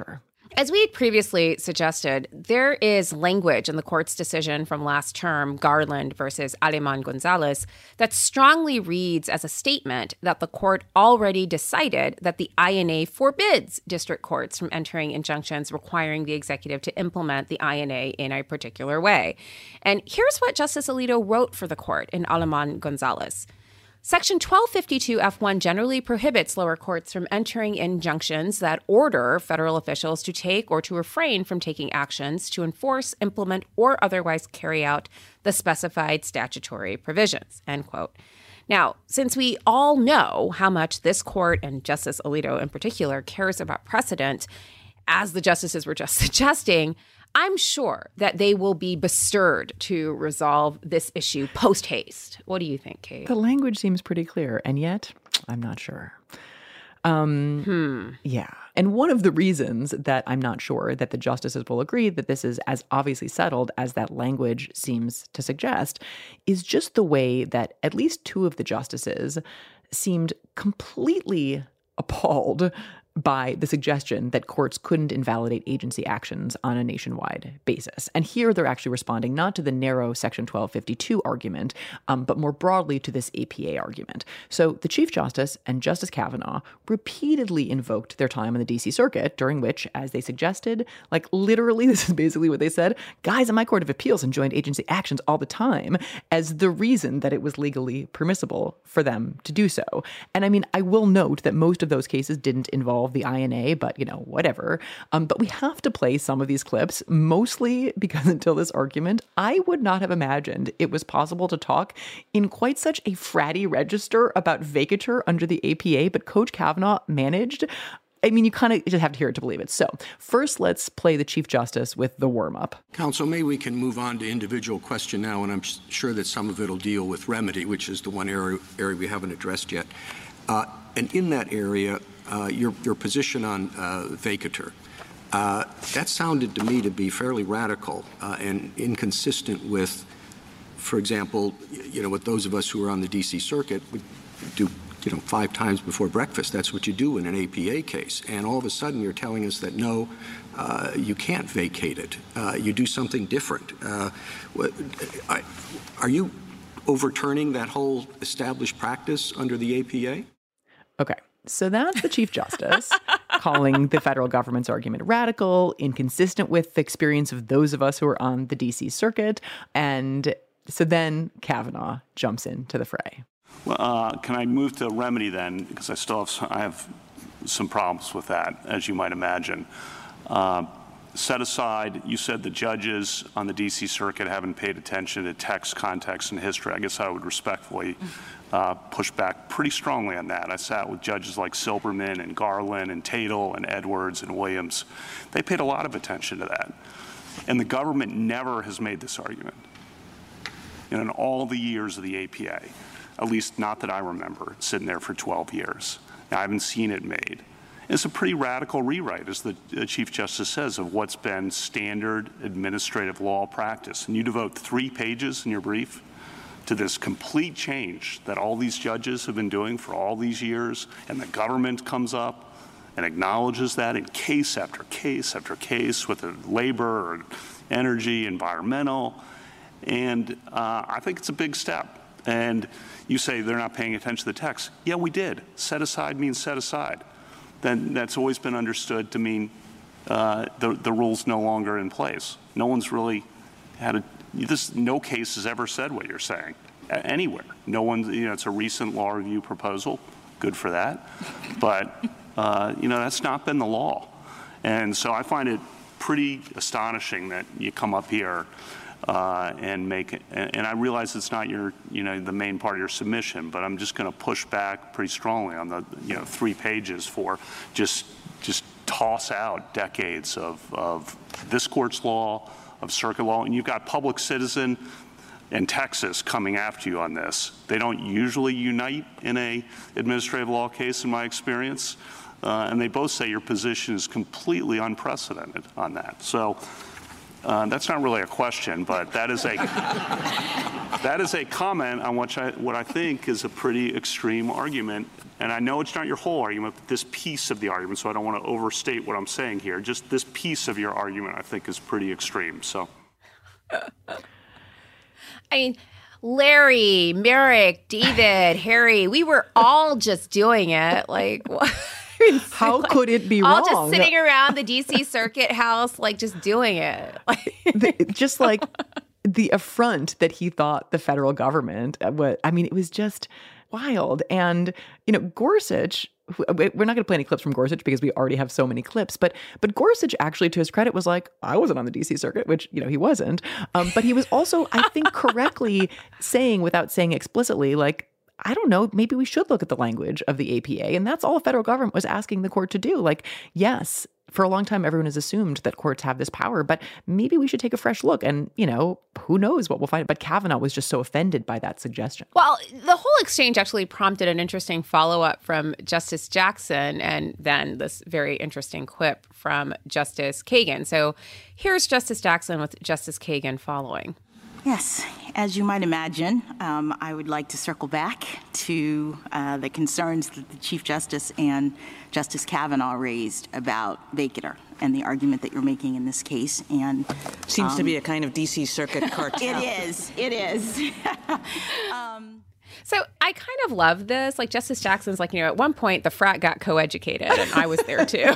[SPEAKER 4] As we had previously suggested, there is language in the court's decision from last term, Garland versus Aleman Gonzalez, that strongly reads as a statement that the court already decided that the INA forbids district courts from entering injunctions requiring the executive to implement the INA in a particular way. And here's what Justice Alito wrote for the court in Aleman Gonzalez. Section 1252F1 generally prohibits lower courts from entering injunctions that order federal officials to take or to refrain from taking actions to enforce, implement, or otherwise carry out the specified statutory provisions, end quote. Now, since we all know how much this court, and Justice Alito in particular, cares about precedent, as the justices were just suggesting, I'm sure that they will be bestirred to resolve this issue post-haste. What do you think, Kate?
[SPEAKER 5] The language seems pretty clear, and yet I'm not sure. Yeah. And one of the reasons that I'm not sure that the justices will agree that this is as obviously settled as that language seems to suggest is just the way that at least two of the justices seemed completely appalled by the suggestion that courts couldn't invalidate agency actions on a nationwide basis. And here they're actually responding not to the narrow Section 1252 argument, but more broadly to this APA argument. So the Chief Justice and Justice Kavanaugh repeatedly invoked their time on the D.C. Circuit, during which, as they suggested, like literally, this is basically what they said, guys in my Court of Appeals enjoined agency actions all the time as the reason that it was legally permissible for them to do so. And I mean, I will note that most of those cases didn't involve the INA, but, whatever. But we have to play some of these clips, mostly because until this argument, I would not have imagined it was possible to talk in quite such a fratty register about vacatur under the APA, but Coach Kavanaugh managed. I mean, you kind of just have to hear it to believe it. So first, let's play the Chief Justice with the warm-up.
[SPEAKER 12] Counsel, maybe we can move on to individual question now, and I'm sure that some of it will deal with remedy, which is the one area we haven't addressed yet. And in that area, your position on vacatur, that sounded to me to be fairly radical and inconsistent with, for example, what those of us who are on the D.C. Circuit would do, 5 times before breakfast. That's what you do in an APA case. And all of a sudden you're telling us that, no, you can't vacate it. You do something different. Are you overturning that whole established practice under the APA?
[SPEAKER 5] Okay. So that's the Chief Justice calling the federal government's argument radical, inconsistent with the experience of those of us who are on the D.C. Circuit. And so then Kavanaugh jumps into the fray.
[SPEAKER 14] Well, can I move to remedy then? Because I have some problems with that, as you might imagine. Set aside, you said the judges on the D.C. Circuit haven't paid attention to text, context, and history. I guess I would respectfully push back pretty strongly on that. I sat with judges like Silberman and Garland and Tatel and Edwards and Williams. They paid a lot of attention to that. And the government never has made this argument in all the years of the APA, at least not that I remember, sitting there for 12 years. Now, I haven't seen it made. It's a pretty radical rewrite, as the Chief Justice says, of what's been standard administrative law practice. And you devote 3 pages in your brief to this complete change that all these judges have been doing for all these years, and the government comes up and acknowledges that in case after case after case with the labor or energy, environmental. And I think it's a big step. And you say they're not paying attention to the text. Yeah, we did. Set aside means set aside. Then that's always been understood to mean the rule's no longer in place. No one's really had no case has ever said what you're saying anywhere. No one, it's a recent law review proposal. Good for that. But, that's not been the law. And so I find it pretty astonishing that you come up here and make it, and I realize it's not your, the main part of your submission, but I'm just going to push back pretty strongly on the, 3 pages for just toss out decades of this court's law, of circuit law, and you've got Public Citizen and Texas coming after you on this. They don't usually unite in a administrative law case, in my experience, and they both say your position is completely unprecedented on that. So That's not really a question, but that is a comment on what I think is a pretty extreme argument. And I know it's not your whole argument, but this piece of the argument, so I don't want to overstate what I'm saying here. Just this piece of your argument, I think, is pretty extreme. So,
[SPEAKER 4] I mean, Larry, Merrick, David, Harry, we were all just doing it. Like, what?
[SPEAKER 5] How could it be
[SPEAKER 4] all
[SPEAKER 5] wrong?
[SPEAKER 4] All just sitting around the D.C. Circuit House, like just doing it.
[SPEAKER 5] Just like the affront that he thought the federal government was. I mean, it was just wild. And, Gorsuch, we're not going to play any clips from Gorsuch because we already have so many clips, but Gorsuch actually, to his credit, was like, I wasn't on the D.C. Circuit, which, he wasn't. But he was also, I think, correctly saying, without saying explicitly, like, I don't know, maybe we should look at the language of the APA. And that's all the federal government was asking the court to do. Like, yes, for a long time, everyone has assumed that courts have this power, but maybe we should take a fresh look. And, who knows what we'll find. But Kavanaugh was just so offended by that suggestion.
[SPEAKER 4] Well, the whole exchange actually prompted an interesting follow-up from Justice Jackson and then this very interesting quip from Justice Kagan. So here's Justice Jackson with Justice Kagan following.
[SPEAKER 15] Yes, as you might imagine, I would like to circle back to the concerns that the Chief Justice and Justice Kavanaugh raised about vacatur and the argument that you're making in this case. And
[SPEAKER 13] seems to be a kind of D.C. Circuit cartel.
[SPEAKER 15] It is.
[SPEAKER 4] So I kind of love this. Like Justice Jackson's like, at one point the frat got co-educated and I was there too.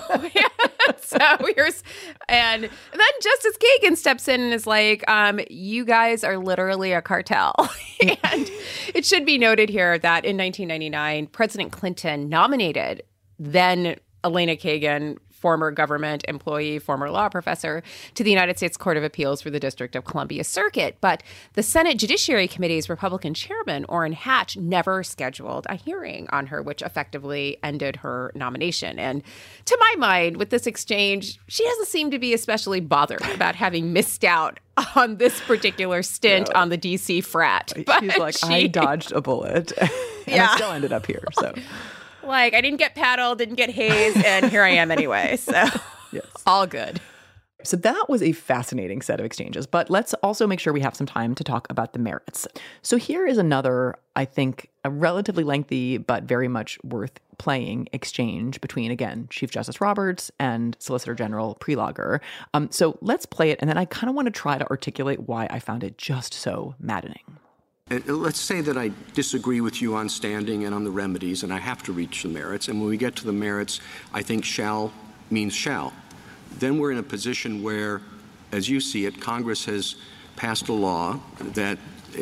[SPEAKER 4] And then Justice Kagan steps in and is like, you guys are literally a cartel. And it should be noted here that in 1999, President Clinton nominated then Elena Kagan, former government employee, former law professor, to the United States Court of Appeals for the District of Columbia Circuit. But the Senate Judiciary Committee's Republican chairman, Orrin Hatch, never scheduled a hearing on her, which effectively ended her nomination. And to my mind, with this exchange, she doesn't seem to be especially bothered about having missed out on this particular stint on the D.C. frat.
[SPEAKER 5] She's like, I dodged a bullet and I still ended up here, so...
[SPEAKER 4] Like, I didn't get paddled, didn't get hazed, and here I am anyway. So, yes. All good.
[SPEAKER 5] So that was a fascinating set of exchanges. But let's also make sure we have some time to talk about the merits. So here is another, I think, a relatively lengthy but very much worth playing exchange between, again, Chief Justice Roberts and Solicitor General Prelogar. So let's play it. And then I kind of want to try to articulate why I found it just so maddening.
[SPEAKER 12] Let's say that I disagree with you on standing and on the remedies, and I have to reach the merits. And when we get to the merits, I think shall means shall. Then we're in a position where, as you see it, Congress has passed a law that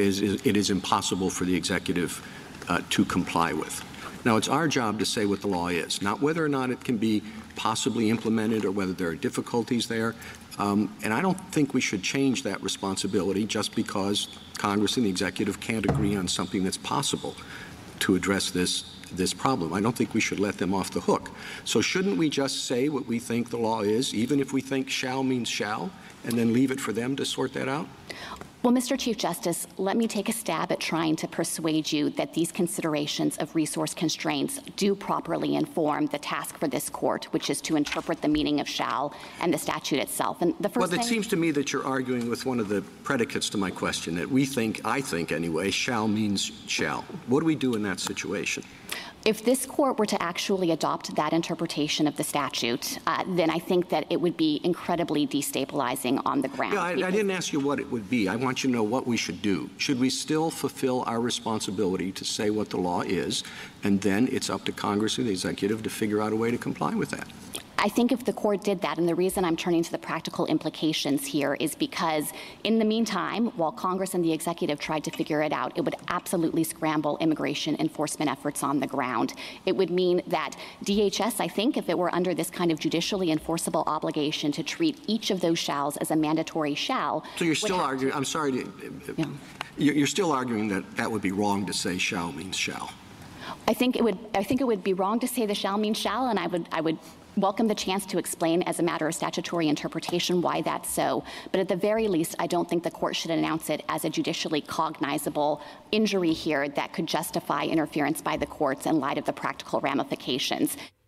[SPEAKER 12] it is impossible for the executive to comply with. Now, it's our job to say what the law is, not whether or not it can be possibly implemented or whether there are difficulties there. And I don't think we should change that responsibility just because Congress and the executive can't agree on something that's possible to address this problem. I don't think we should let them off the hook. So shouldn't we just say what we think the law is, even if we think shall means shall, and then leave it for them to sort that out?
[SPEAKER 16] Well, Mr. Chief Justice, let me take a stab at trying to persuade you that these considerations of resource constraints do properly inform the task for this court, which is to interpret the meaning of shall and the statute itself. And the first
[SPEAKER 12] it seems to me that you're arguing with one of the predicates to my question, that I think anyway, shall means shall. What do we do in that situation?
[SPEAKER 16] If this court were to actually adopt that interpretation of the statute, then I think that it would be incredibly destabilizing on the ground.
[SPEAKER 12] Yeah, I didn't ask you what it would be. I want you to know what we should do. Should we still fulfill our responsibility to say what the law is, and then it's up to Congress and the executive to figure out a way to comply with that?
[SPEAKER 16] I think if the court did that, and the reason I'm turning to the practical implications here is because in the meantime, while Congress and the executive tried to figure it out, it would absolutely scramble immigration enforcement efforts on the ground. It would mean that DHS, I think, if it were under this kind of judicially enforceable obligation to treat each of those shalls as a mandatory shall.
[SPEAKER 12] So you're still arguing, I'm sorry, you're still arguing that would be wrong to say shall means shall.
[SPEAKER 16] I think it would be wrong to say the shall means shall, and I would welcome the chance to explain as a matter of statutory interpretation why that's so. But at the very least, I don't think the court should announce it as a judicially cognizable injury here that could justify interference by the courts in light of the practical ramifications.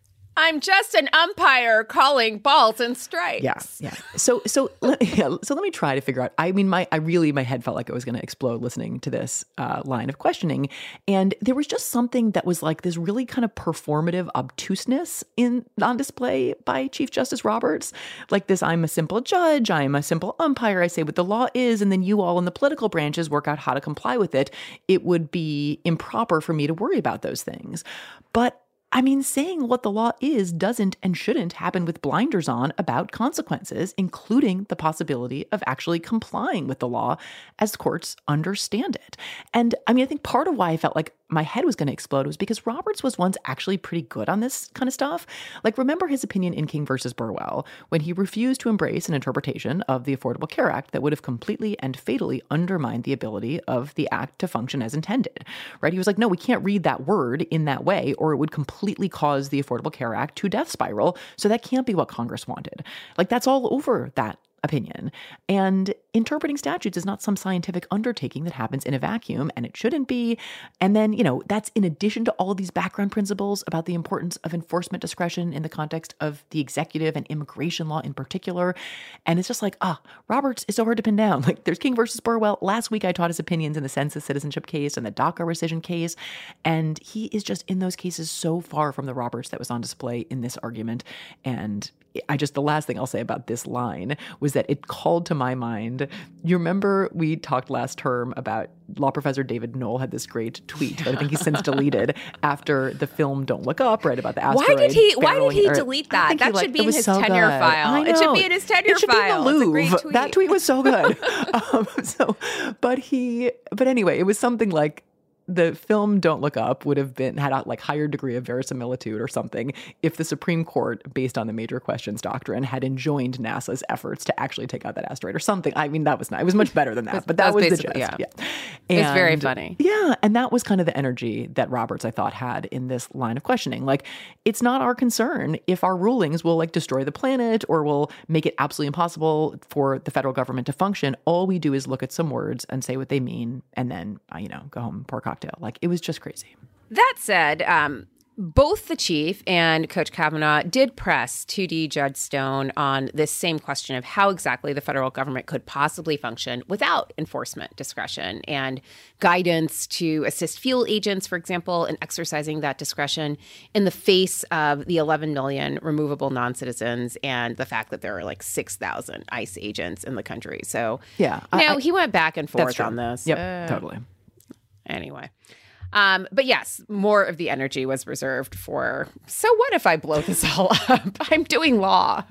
[SPEAKER 4] I'm just an umpire calling balls and strikes.
[SPEAKER 5] Yeah. So let me try to figure out. I mean, my head felt like it was going to explode listening to this line of questioning, and there was just something that was like this really kind of performative obtuseness on display by Chief Justice Roberts, like this: I'm a simple judge, I'm a simple umpire, I say what the law is, and then you all in the political branches work out how to comply with it. It would be improper for me to worry about those things, but I mean, saying what the law is doesn't and shouldn't happen with blinders on about consequences, including the possibility of actually complying with the law as courts understand it. And I mean, I think part of why I felt like my head was going to explode was because Roberts was once actually pretty good on this kind of stuff. Like, remember his opinion in King versus Burwell, when he refused to embrace an interpretation of the Affordable Care Act that would have completely and fatally undermined the ability of the act to function as intended, right? He was like, no, we can't read that word in that way, or it would completely cause the Affordable Care Act to death spiral. So that can't be what Congress wanted. Like, that's all over that opinion. And interpreting statutes is not some scientific undertaking that happens in a vacuum, and it shouldn't be. And then, that's in addition to all of these background principles about the importance of enforcement discretion in the context of the executive and immigration law in particular. And it's just like, Roberts is so hard to pin down. Like, there's King versus Burwell. Last week I taught his opinions in the census citizenship case and the DACA rescission case. And he is just in those cases so far from the Roberts that was on display in this argument. And the last thing I'll say about this line was that it called to my mind. You remember we talked last term about law professor David Knoll had this great tweet that I think he's since deleted after the film Don't Look Up, right, about the asteroid.
[SPEAKER 4] Why did he delete that? That should be in his tenure file. It should be in his tenure file.
[SPEAKER 5] It's a great tweet. That tweet was so good. But anyway, it was something like, the film Don't Look Up would have had a higher degree of verisimilitude or something if the Supreme Court, based on the major questions doctrine, had enjoined NASA's efforts to actually take out that asteroid or something. I mean, that was not. It was much better than that, but that was the gist. Yeah.
[SPEAKER 4] It's very funny.
[SPEAKER 5] Yeah, and that was kind of the energy that Roberts, I thought, had in this line of questioning. Like, it's not our concern if our rulings will destroy the planet or will make it absolutely impossible for the federal government to function. All we do is look at some words and say what they mean, and then go home, pour a cocktail. Like, it was just crazy.
[SPEAKER 4] That said, both the chief and Coach Kavanaugh did press 2D Judge Stone on this same question of how exactly the federal government could possibly function without enforcement discretion and guidance to assist fuel agents, for example, in exercising that discretion in the face of the 11 million removable non-citizens and the fact that there are 6,000 ICE agents in the country. So, he went back and forth on this.
[SPEAKER 5] Yep, totally.
[SPEAKER 4] Anyway. But yes, more of the energy was reserved for, so what if I blow this all up? I'm doing law.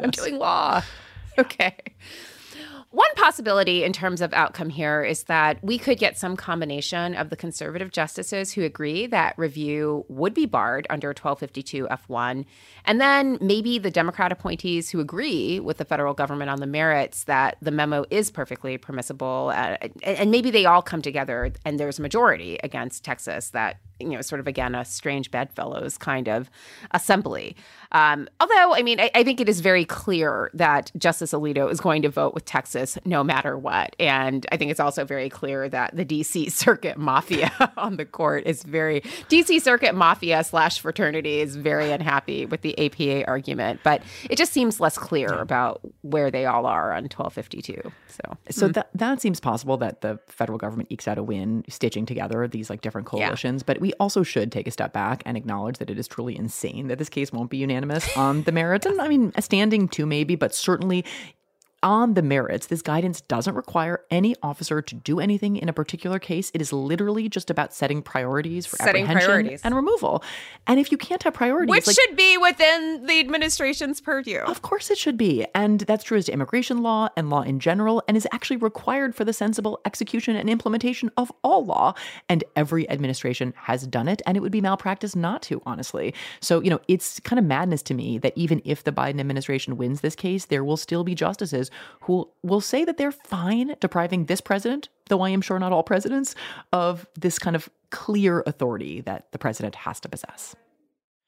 [SPEAKER 4] Okay. One possibility in terms of outcome here is that we could get some combination of the conservative justices who agree that review would be barred under 1252 F1, and then maybe the Democrat appointees who agree with the federal government on the merits that the memo is perfectly permissible, and maybe they all come together and there's a majority against Texas that, sort of, again, a strange bedfellows kind of assembly. Although, I mean, I think it is very clear that Justice Alito is going to vote with Texas no matter what. And I think it's also very clear that the D.C. Circuit Mafia on the court is D.C. Circuit Mafia / fraternity is very unhappy with the APA argument. But it just seems less clear about where they all are on 1252.
[SPEAKER 5] So that seems possible, that the federal government ekes out a win stitching together these different coalitions. Yeah. But we also should take a step back and acknowledge that it is truly insane that this case won't be unanimous on the merits. And I mean, standing to maybe, but certainly on the merits, this guidance doesn't require any officer to do anything in a particular case. It is literally just about setting priorities for apprehension and removal. And if you can't have priorities...
[SPEAKER 4] Which should be within the administration's purview.
[SPEAKER 5] Of course it should be. And that's true as to immigration law and law in general, and is actually required for the sensible execution and implementation of all law. And every administration has done it, and it would be malpractice not to, honestly. So, it's kind of madness to me that even if the Biden administration wins this case, there will still be justices who will say that they're fine depriving this president, though I am sure not all presidents, of this kind of clear authority that the president has to possess.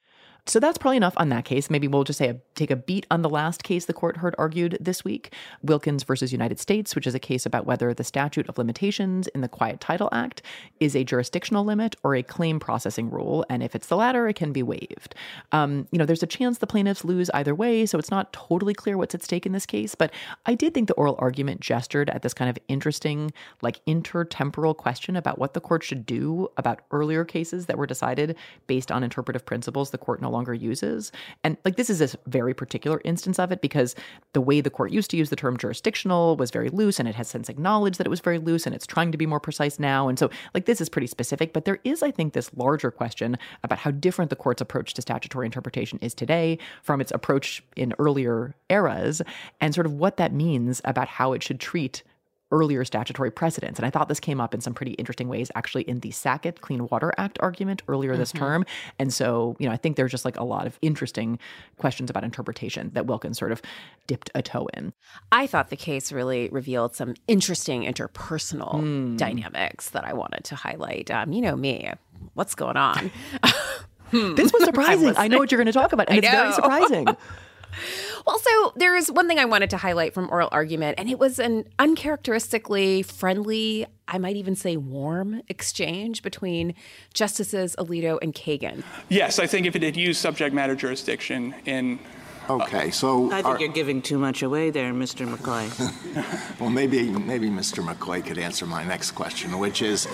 [SPEAKER 5] So that's probably enough on that case. Maybe we'll just take a beat on the last case the court heard argued this week, Wilkins versus United States, which is a case about whether the statute of limitations in the Quiet Title Act is a jurisdictional limit or a claim processing rule. And if it's the latter, it can be waived. There's a chance the plaintiffs lose either way, so it's not totally clear what's at stake in this case. But I did think the oral argument gestured at this kind of interesting, intertemporal question about what the court should do about earlier cases that were decided based on interpretive principles the court no longer uses. And this is a very particular instance of it because the way the court used to use the term jurisdictional was very loose, and it has since acknowledged that it was very loose, and it's trying to be more precise now. And so this is pretty specific, but there is, I think, this larger question about how different the court's approach to statutory interpretation is today from its approach in earlier eras, and sort of what that means about how it should treat earlier statutory precedents. And I thought this came up in some pretty interesting ways, actually, in the Sackett Clean Water Act argument earlier this term. And so, I think there's just a lot of interesting questions about interpretation that Wilkins sort of dipped a toe in.
[SPEAKER 4] I thought the case really revealed some interesting interpersonal dynamics that I wanted to highlight. You know me, what's going on?
[SPEAKER 5] This was surprising. I know what you're going to talk about, and it's very surprising.
[SPEAKER 4] Well, so there is one thing I wanted to highlight from oral argument, and it was an uncharacteristically friendly, I might even say warm exchange between Justices Alito and Kagan.
[SPEAKER 17] Yes, I think if it had used subject matter jurisdiction in...
[SPEAKER 6] Okay, so...
[SPEAKER 13] I think you're giving too much away there, Mr. McCoy.
[SPEAKER 6] Well, maybe Mr. McCoy could answer my next question, which is...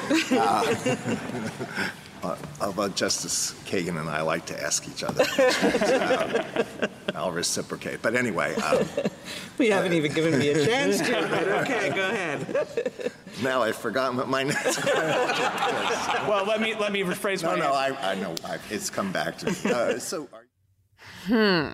[SPEAKER 6] although Justice Kagan and I like to ask each other questions. I'll reciprocate. But anyway...
[SPEAKER 13] you haven't even given me a chance to, but okay, go ahead.
[SPEAKER 6] Now I've forgotten what my next question is.
[SPEAKER 17] Well, let me rephrase my answer.
[SPEAKER 6] I know. It's come back to me.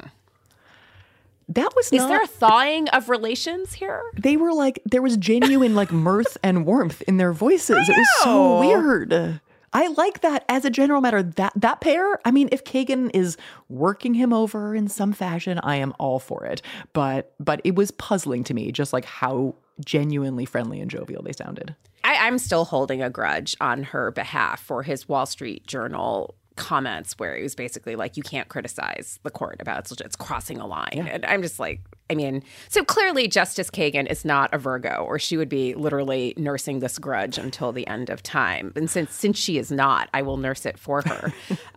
[SPEAKER 5] That was
[SPEAKER 4] Is there a thawing of relations here?
[SPEAKER 5] They were there was genuine mirth and warmth in their voices. It was so weird. I like that as a general matter, that pair. I mean, if Kagan is working him over in some fashion, I am all for it. But it was puzzling to me just how genuinely friendly and jovial they sounded.
[SPEAKER 4] I'm still holding a grudge on her behalf for his Wall Street Journal comments where he was basically you can't criticize the court about it's crossing a line. Yeah. And I'm just so clearly Justice Kagan is not a Virgo, or she would be literally nursing this grudge until the end of time. And since she is not, I will nurse it for her.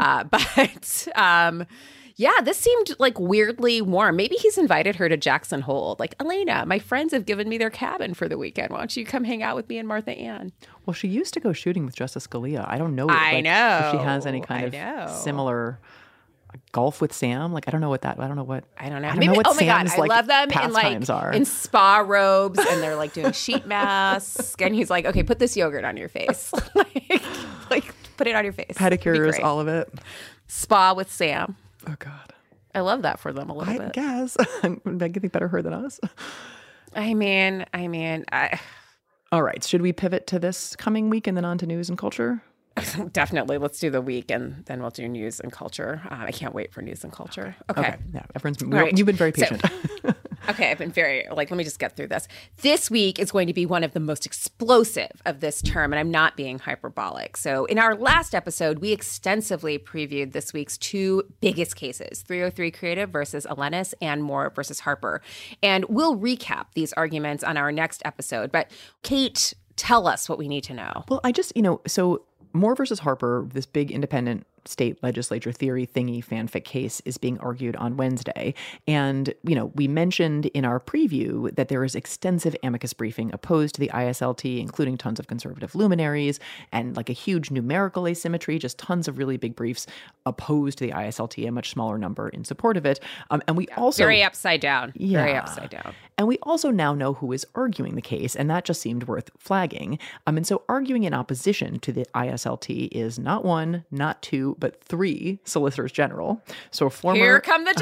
[SPEAKER 4] Yeah, this seemed weirdly warm. Maybe he's invited her to Jackson Hole. Elena, my friends have given me their cabin for the weekend. Why don't you come hang out with me and Martha Ann?
[SPEAKER 5] Well, she used to go shooting with Justice Scalia. I don't know.
[SPEAKER 4] I know.
[SPEAKER 5] If she has any kind of similar golf with Sam. I don't know what.
[SPEAKER 4] I don't know.
[SPEAKER 5] What
[SPEAKER 4] Oh my
[SPEAKER 5] Sam's,
[SPEAKER 4] God, I love them
[SPEAKER 5] are.
[SPEAKER 4] in spa robes, and they're doing sheet masks. And he's like, okay, put this yogurt on your face. Put it on your face.
[SPEAKER 5] Pedicures, all of it.
[SPEAKER 4] Spa with Sam.
[SPEAKER 5] Oh, God.
[SPEAKER 4] I love that for them a little bit.
[SPEAKER 5] I guess. They think better her than us.
[SPEAKER 4] I mean.
[SPEAKER 5] All right. Should we pivot to this coming week and then on to news and culture?
[SPEAKER 4] Definitely. Let's do the week and then we'll do news and culture. I can't wait for news and culture. Okay.
[SPEAKER 5] Yeah, you've been very patient.
[SPEAKER 4] Okay, I've been very, let me just get through this. This week is going to be one of the most explosive of this term, and I'm not being hyperbolic. So in our last episode, we extensively previewed this week's two biggest cases, 303 Creative versus Elenis and Moore versus Harper. And we'll recap these arguments on our next episode. But Kate, tell us what we need to know.
[SPEAKER 5] Well, I just, so Moore versus Harper, this big independent state legislature theory thingy fanfic case is being argued on Wednesday. And, we mentioned in our preview that there is extensive amicus briefing opposed to the ISLT, including tons of conservative luminaries and a huge numerical asymmetry, just tons of really big briefs opposed to the ISLT, a much smaller number in support of it. And we also...
[SPEAKER 4] Very upside down. Yeah. Very upside down.
[SPEAKER 5] And we also now know who is arguing the case, and that just seemed worth flagging. And so arguing in opposition to the ISLT is not one, not two, but three solicitors general. So former...
[SPEAKER 4] Here come the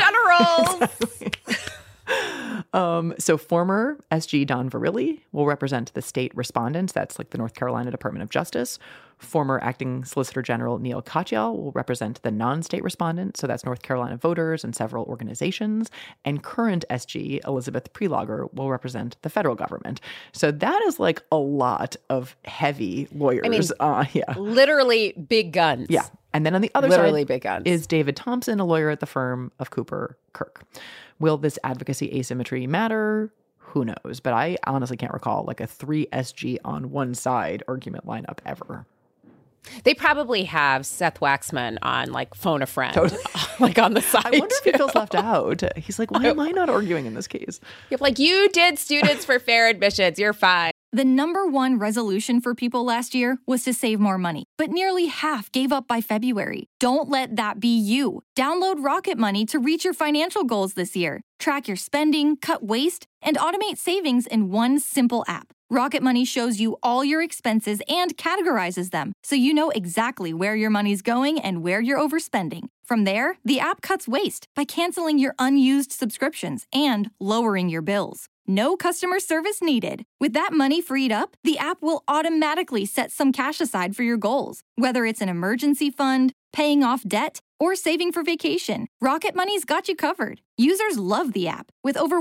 [SPEAKER 4] generals!
[SPEAKER 5] So former SG Don Verrilli will represent the state respondents. That's the North Carolina Department of Justice. Former Acting Solicitor General Neil Katyal will represent the non-state respondent, so that's North Carolina voters and several organizations. And current SG Elizabeth Prelogger will represent the federal government. So that is like a lot of heavy lawyers.
[SPEAKER 4] I mean, literally big guns.
[SPEAKER 5] Yeah. And then on the other
[SPEAKER 4] literally
[SPEAKER 5] side
[SPEAKER 4] big guns.
[SPEAKER 5] is David Thompson, a lawyer at the firm of Cooper Kirk. Will this advocacy asymmetry matter? Who knows? But I honestly can't recall like a 3 SG on one side argument lineup ever.
[SPEAKER 4] They probably have Seth Waxman on like Phone a Friend,
[SPEAKER 5] Totally.
[SPEAKER 4] like on the side.
[SPEAKER 5] I wonder if he feels left out. He's like, why am I not arguing in this case?
[SPEAKER 4] You're like, you did Students for Fair Admissions. You're fine.
[SPEAKER 1] The number one resolution for people last year was to save more money, but nearly half gave up by February. Don't let that be you. Download Rocket Money to reach your financial goals this year. Track your spending, cut waste, and automate savings in one simple app. Rocket Money shows you all your expenses and categorizes them, so you know exactly where your money's going and where you're overspending. From there, the app cuts waste by canceling your unused subscriptions and lowering your bills. No customer service needed. With that money freed up, the app will automatically set some cash aside for your goals, whether it's an emergency fund, paying off debt, or saving for vacation. Rocket Money's got you covered. Users love the app, with over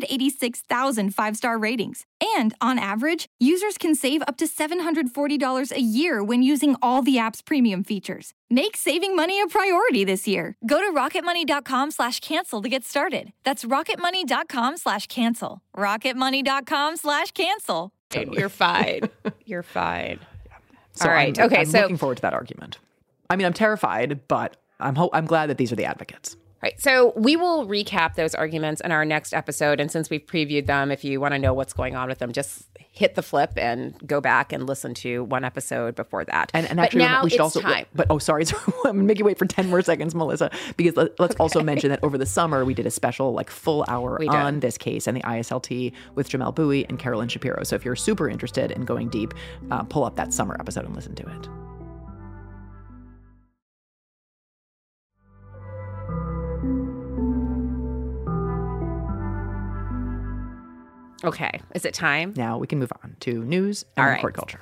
[SPEAKER 1] 186,000 five-star ratings. And on average, users can save up to $740 a year when using all the app's premium features. Make saving money a priority this year. Go to rocketmoney.com/cancel to get started. That's rocketmoney.com/cancel. rocketmoney.com/cancel.
[SPEAKER 4] You're fine. You're fine.
[SPEAKER 5] So
[SPEAKER 4] all right.
[SPEAKER 5] I'm looking forward to that argument. I mean, I'm terrified, but I'm glad that these are the advocates.
[SPEAKER 4] Right. So we will recap those arguments in our next episode. And since we've previewed them, if you want to know what's going on with them, just hit the flip and go back and listen to one episode before that.
[SPEAKER 5] And
[SPEAKER 4] but
[SPEAKER 5] actually,
[SPEAKER 4] now
[SPEAKER 5] we should
[SPEAKER 4] it's
[SPEAKER 5] also.
[SPEAKER 4] time.
[SPEAKER 5] But sorry, I'm going to make you wait for 10 more seconds, Melissa, because let's also mention that over the summer we did a special full hour on this case and the ISLT with Jamel Bowie and Carolyn Shapiro. So if you're super interested in going deep, pull up that summer episode and listen to it.
[SPEAKER 4] Okay. Is it time?
[SPEAKER 5] Now we can move on to news and court culture.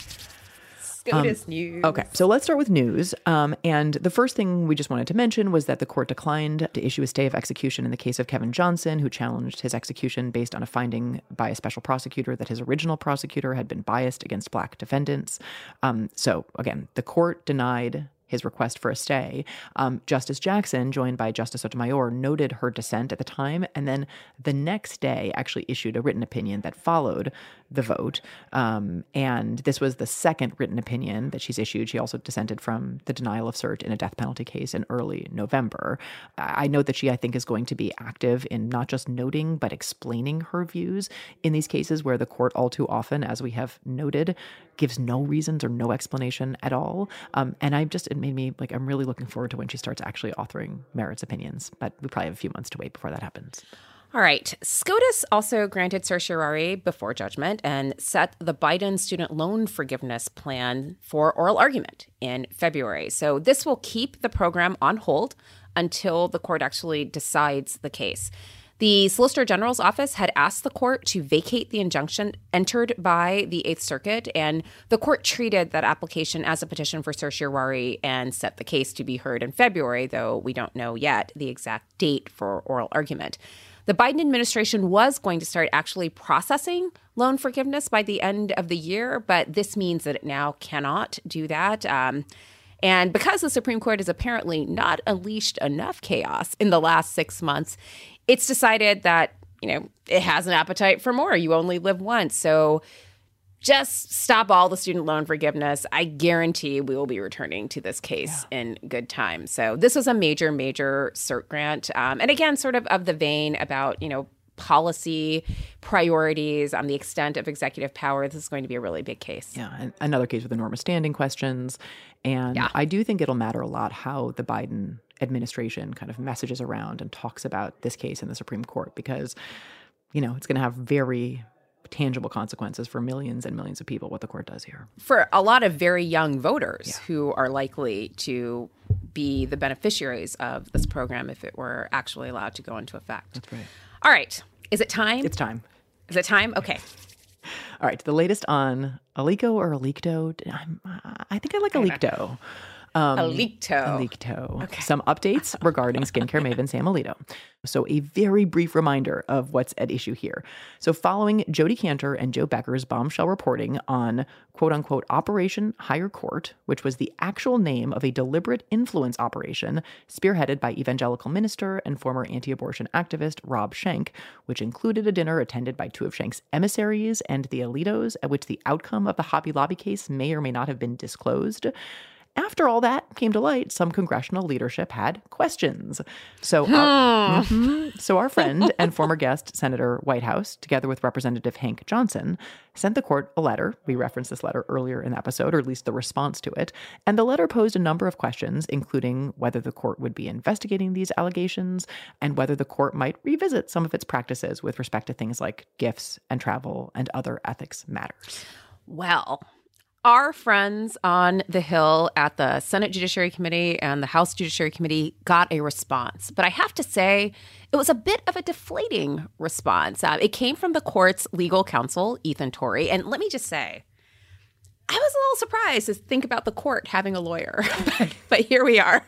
[SPEAKER 4] SCOTUS news.
[SPEAKER 5] Okay, so let's start with news. And the first thing we just wanted to mention was that the court declined to issue a stay of execution in the case of Kevin Johnson, who challenged his execution based on a finding by a special prosecutor that his original prosecutor had been biased against Black defendants. So again, the court denied his request for a stay. Justice Jackson, joined by Justice Sotomayor, noted her dissent at the time, and then the next day actually issued a written opinion that followed the vote. And this was the second written opinion that she's issued. She also dissented from the denial of cert in a death penalty case in early November. I note that she, I think, is going to be active in not just noting, but explaining her views in these cases where the court all too often, as we have noted, gives no reasons or no explanation at all. And it made me I'm really looking forward to when she starts actually authoring merits opinions, but we probably have a few months to wait before that happens.
[SPEAKER 4] All right. SCOTUS also granted certiorari before judgment and set the Biden student loan forgiveness plan for oral argument in February. So this will keep the program on hold until the court actually decides the case. The Solicitor General's office had asked the court to vacate the injunction entered by the Eighth Circuit, and the court treated that application as a petition for certiorari and set the case to be heard in February, though we don't know yet the exact date for oral argument. The Biden administration was going to start actually processing loan forgiveness by the end of the year, but this means that it now cannot do that. And because the Supreme Court has apparently not unleashed enough chaos in the last 6 months, it's decided that, it has an appetite for more. You only live once. So just stop all the student loan forgiveness. I guarantee we will be returning to this case in good time. So this was a major, major cert grant. And again, sort of the vein about, policy priorities on the extent of executive power. This is going to be a really big case.
[SPEAKER 5] Yeah, and another case with enormous standing questions. And I do think it'll matter a lot how the Biden administration kind of messages around and talks about this case in the Supreme Court, because, it's going to have very tangible consequences for millions and millions of people what the court does here.
[SPEAKER 4] For a lot of very young voters who are likely to be the beneficiaries of this program if it were actually allowed to go into effect.
[SPEAKER 5] That's right.
[SPEAKER 4] All right. Is it time?
[SPEAKER 5] It's time.
[SPEAKER 4] Is it time? Okay.
[SPEAKER 5] All right, the latest on Alico or Alicto. I think I like Alicto. Alicto. Okay. Some updates regarding skincare maven Sam Alito. So a very brief reminder of what's at issue here. So following Jodi Kantor and Joe Becker's bombshell reporting on quote-unquote Operation Higher Court, which was the actual name of a deliberate influence operation spearheaded by evangelical minister and former anti-abortion activist Rob Schenck, which included a dinner attended by two of Schenk's emissaries and the Alitos, at which the outcome of the Hobby Lobby case may or may not have been disclosed. After all that came to light, some congressional leadership had questions. So our friend and former guest, Senator Whitehouse, together with Representative Hank Johnson, sent the court a letter. We referenced this letter earlier in the episode, or at least the response to it. And the letter posed a number of questions, including whether the court would be investigating these allegations and whether the court might revisit some of its practices with respect to things like gifts and travel and other ethics matters.
[SPEAKER 4] Well, our friends on the Hill at the Senate Judiciary Committee and the House Judiciary Committee got a response. But I have to say, it was a bit of a deflating response. It came from the court's legal counsel, Ethan Torrey. And let me just say, I was a little surprised to think about the court having a lawyer. but here we are,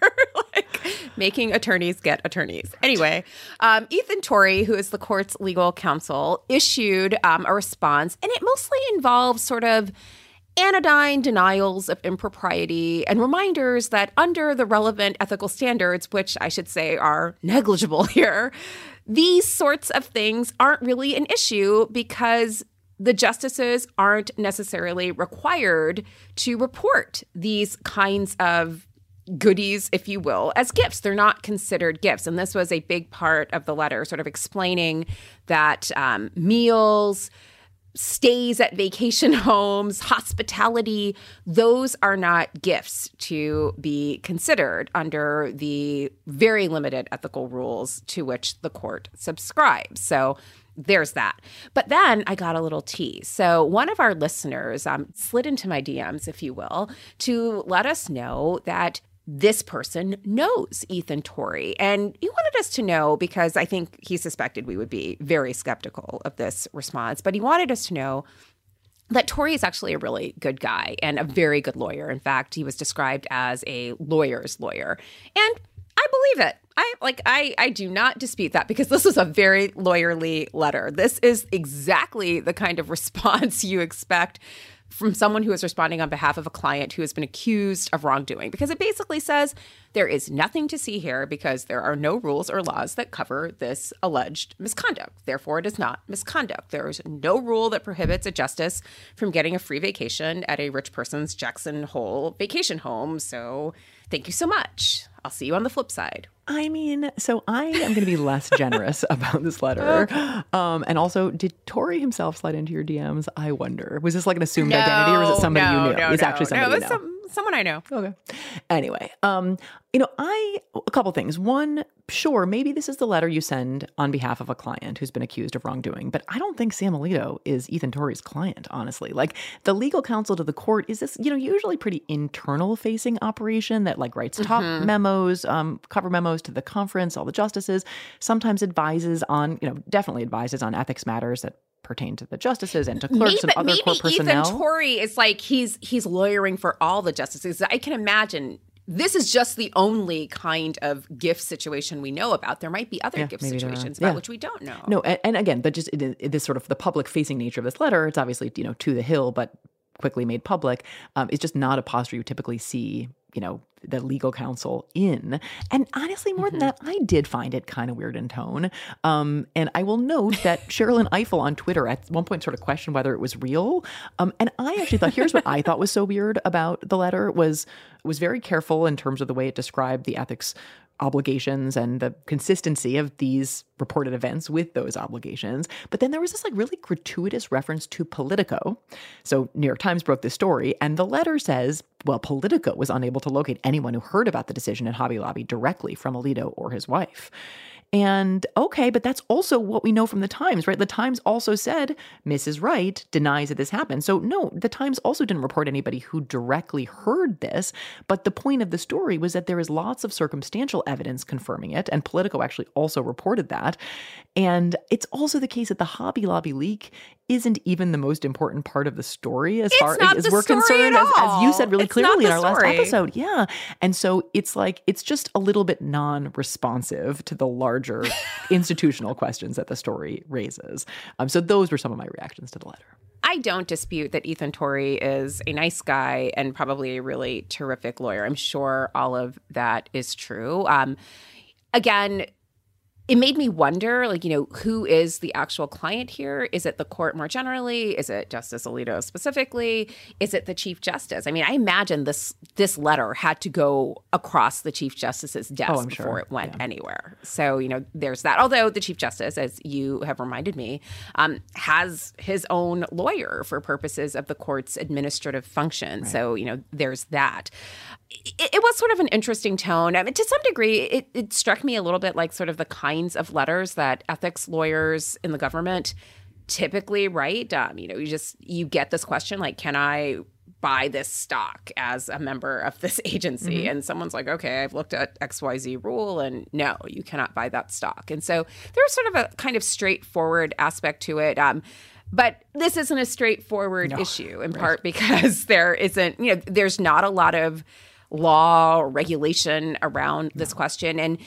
[SPEAKER 4] making attorneys get attorneys. Anyway, Ethan Torrey, who is the court's legal counsel, issued a response. And it mostly involves sort of anodyne denials of impropriety and reminders that under the relevant ethical standards, which I should say are negligible here, these sorts of things aren't really an issue because the justices aren't necessarily required to report these kinds of goodies, if you will, as gifts. They're not considered gifts. And this was a big part of the letter, sort of explaining that meals, stays at vacation homes, hospitality, those are not gifts to be considered under the very limited ethical rules to which the court subscribes. So there's that. But then I got a little tease. So one of our listeners slid into my DMs, if you will, to let us know that this person knows Ethan Torrey. And he wanted us to know because I think he suspected we would be very skeptical of this response. But he wanted us to know that Torrey is actually a really good guy and a very good lawyer. In fact, he was described as a lawyer's lawyer. And I believe it. I do not dispute that because this was a very lawyerly letter. This is exactly the kind of response you expect from someone who is responding on behalf of a client who has been accused of wrongdoing, because it basically says there is nothing to see here because there are no rules or laws that cover this alleged misconduct. Therefore, it is not misconduct. There is no rule that prohibits a justice from getting a free vacation at a rich person's Jackson Hole vacation home. So thank you so much. I'll see you on the flip side.
[SPEAKER 5] I mean, so I am going to be less generous about this letter. And also, did Torrey himself slide into your DMs? I wonder. Was this like an assumed identity or was it somebody you knew? It's actually somebody you know.
[SPEAKER 4] Someone I know.
[SPEAKER 5] Okay. Anyway, a couple things. One, sure, maybe this is the letter you send on behalf of a client who's been accused of wrongdoing, but I don't think Sam Alito is Ethan Torrey's client, honestly. Like, the legal counsel to the court is this, usually pretty internal-facing operation that, writes top memos, cover memos to the conference, all the justices, sometimes advises on, definitely advises on ethics matters that pertain to the justices and to clerks and other court personnel.
[SPEAKER 4] Ethan Torrey is like he's lawyering for all the justices. I can imagine this is just the only kind of gift situation we know about. There might be other gift situations about which we don't know.
[SPEAKER 5] No, and again, but just this sort of the public-facing nature of this letter, it's obviously, to the Hill, but quickly made public. It's just not a posture you typically see, the legal counsel in. And honestly, more than that, I did find it kind of weird in tone. And I will note that Sherilyn Ifill on Twitter at one point sort of questioned whether it was real. And I actually thought, here's what I thought was so weird about the letter was very careful in terms of the way it described the ethics obligations and the consistency of these reported events with those obligations. But then there was this really gratuitous reference to Politico. So New York Times broke this story, and the letter says, well, Politico was unable to locate anyone who heard about the decision at Hobby Lobby directly from Alito or his wife. And okay, but that's also what we know from the Times, right? The Times also said Mrs. Wright denies that this happened. So no, the Times also didn't report anybody who directly heard this. But the point of the story was that there is lots of circumstantial evidence confirming it. And Politico actually also reported that. And it's also the case that the Hobby Lobby leak isn't even the most important part of the story as
[SPEAKER 4] It's
[SPEAKER 5] far
[SPEAKER 4] not
[SPEAKER 5] as
[SPEAKER 4] the
[SPEAKER 5] we're
[SPEAKER 4] story
[SPEAKER 5] concerned,
[SPEAKER 4] at
[SPEAKER 5] as you said really
[SPEAKER 4] It's not
[SPEAKER 5] clearly in
[SPEAKER 4] the
[SPEAKER 5] our last
[SPEAKER 4] story.
[SPEAKER 5] episode. Yeah. And so it's like, it's just a little bit non-responsive to the larger institutional questions that the story raises. So those were some of my reactions to the letter.
[SPEAKER 4] I don't dispute that Ethan Torrey is a nice guy and probably a really terrific lawyer. I'm sure all of that is true. Again, it made me wonder, like, you know, who is the actual client here? Is it the court more generally? Is it Justice Alito specifically? Is it the Chief Justice? I mean, I imagine this letter had to go across the Chief Justice's desk before it went anywhere. So, you know, there's that. Although the Chief Justice, as you have reminded me, has his own lawyer for purposes of the court's administrative function. Right. So, you know, there's that. It was sort of an interesting tone. I mean, to some degree, it struck me a little bit like sort of the kinds of letters that ethics lawyers in the government typically write. You know, you get this question like, can I buy this stock as a member of this agency? Mm-hmm. And someone's like, okay, I've looked at XYZ rule and no, you cannot buy that stock. And so there's sort of a kind of straightforward aspect to it. But this isn't a straightforward issue in part because there isn't, you know, there's not a lot of law or regulation around this question. And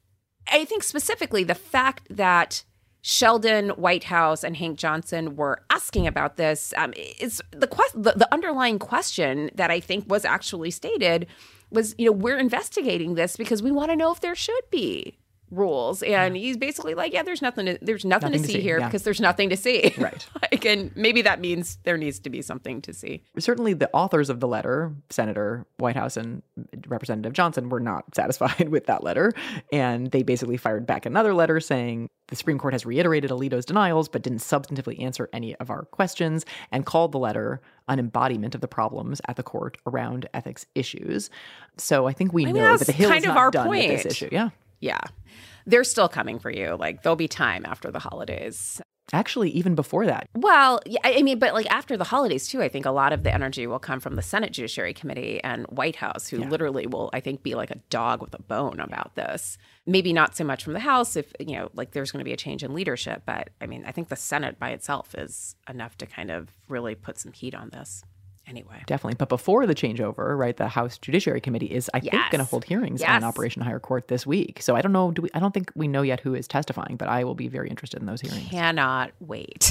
[SPEAKER 4] I think specifically the fact that Sheldon Whitehouse and Hank Johnson were asking about this is the underlying question that I think was actually stated was, you know, we're investigating this because we want to know if there should be rules. And he's basically like, yeah, there's nothing to see here because there's nothing to see.
[SPEAKER 5] Right.
[SPEAKER 4] Like, and maybe that means there needs to be something to see.
[SPEAKER 5] Certainly the authors of the letter, Senator Whitehouse and Representative Johnson, were not satisfied with that letter. And they basically fired back another letter saying the Supreme Court has reiterated Alito's denials, but didn't substantively answer any of our questions, and called the letter an embodiment of the problems at the court around ethics issues. So I think we know that the Hill is not done with this issue. Yeah.
[SPEAKER 4] Yeah. They're still coming for you. Like, there'll be time after the holidays.
[SPEAKER 5] Actually, even before that.
[SPEAKER 4] Well, yeah, I mean, but like after the holidays, too, I think a lot of the energy will come from the Senate Judiciary Committee and White House, who literally will, I think, be like a dog with a bone about this. Maybe not so much from the House if, you know, like there's going to be a change in leadership. But I mean, I think the Senate by itself is enough to kind of really put some heat on this. Anyway.
[SPEAKER 5] Definitely. But before the changeover, right, the House Judiciary Committee is, I think, going to hold hearings on Operation Higher Court this week. So I don't know. I don't think we know yet who is testifying, but I will be very interested in those hearings.
[SPEAKER 4] Cannot wait.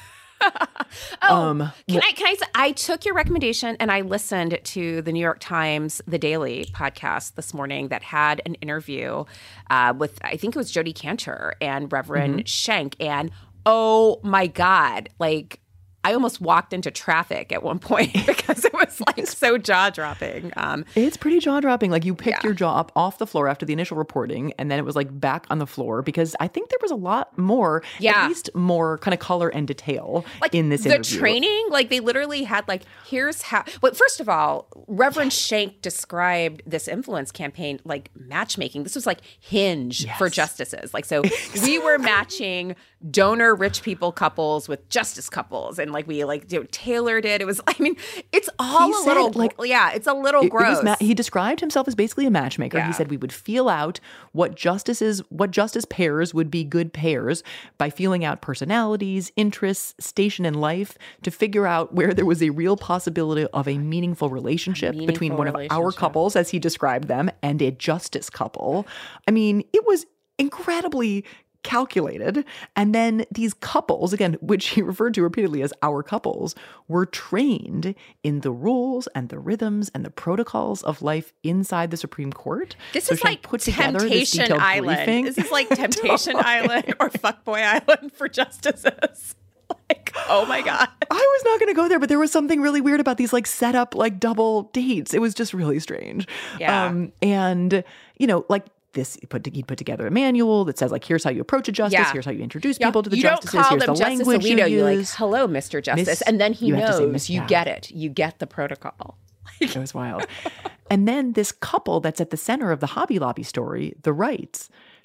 [SPEAKER 4] I took your recommendation and I listened to the New York Times, The Daily podcast this morning that had an interview with, I think it was Jodi Kantor and Reverend Schenck. And oh my God, like, I almost walked into traffic at one point because it was like so jaw-dropping.
[SPEAKER 5] It's pretty jaw-dropping. Like you picked your jaw up off the floor after the initial reporting, and then it was like back on the floor because I think there was a lot more, at least more kind of color and detail in this interview.
[SPEAKER 4] The training, like they literally had like, here's how. Well, first of all, Reverend Schenck described this influence campaign like matchmaking. This was like Hinge for justices. Like, so we were matching donor rich people couples with justice couples, and like we like tailored it. It was, I mean, it's all a little it's a little gross.
[SPEAKER 5] He described himself as basically a matchmaker. He said we would feel out what justice pairs would be good pairs by feeling out personalities, interests, station in life to figure out where there was a real possibility of a meaningful relationship between one of our couples, as he described them, and a justice couple. I mean, it was incredibly calculated. And then these couples, again, which he referred to repeatedly as our couples, were trained in the rules and the rhythms and the protocols of life inside the Supreme Court.
[SPEAKER 4] This is like Temptation Island. This is like Temptation Island or Fuckboy Island for justices. Like, oh my God.
[SPEAKER 5] I was not going to go there, but there was something really weird about these like set up like double dates. It was just really strange.
[SPEAKER 4] Yeah.
[SPEAKER 5] And, you know, like, he'd put together a manual that says, like, here's how you approach a justice, here's how you introduce people to the justices, here's the language you use.
[SPEAKER 4] You're like, hello, Mr. Justice. And then he knows you get it. You get the protocol.
[SPEAKER 5] It was wild. And then this couple that's at the center of the Hobby Lobby story, the Wrights,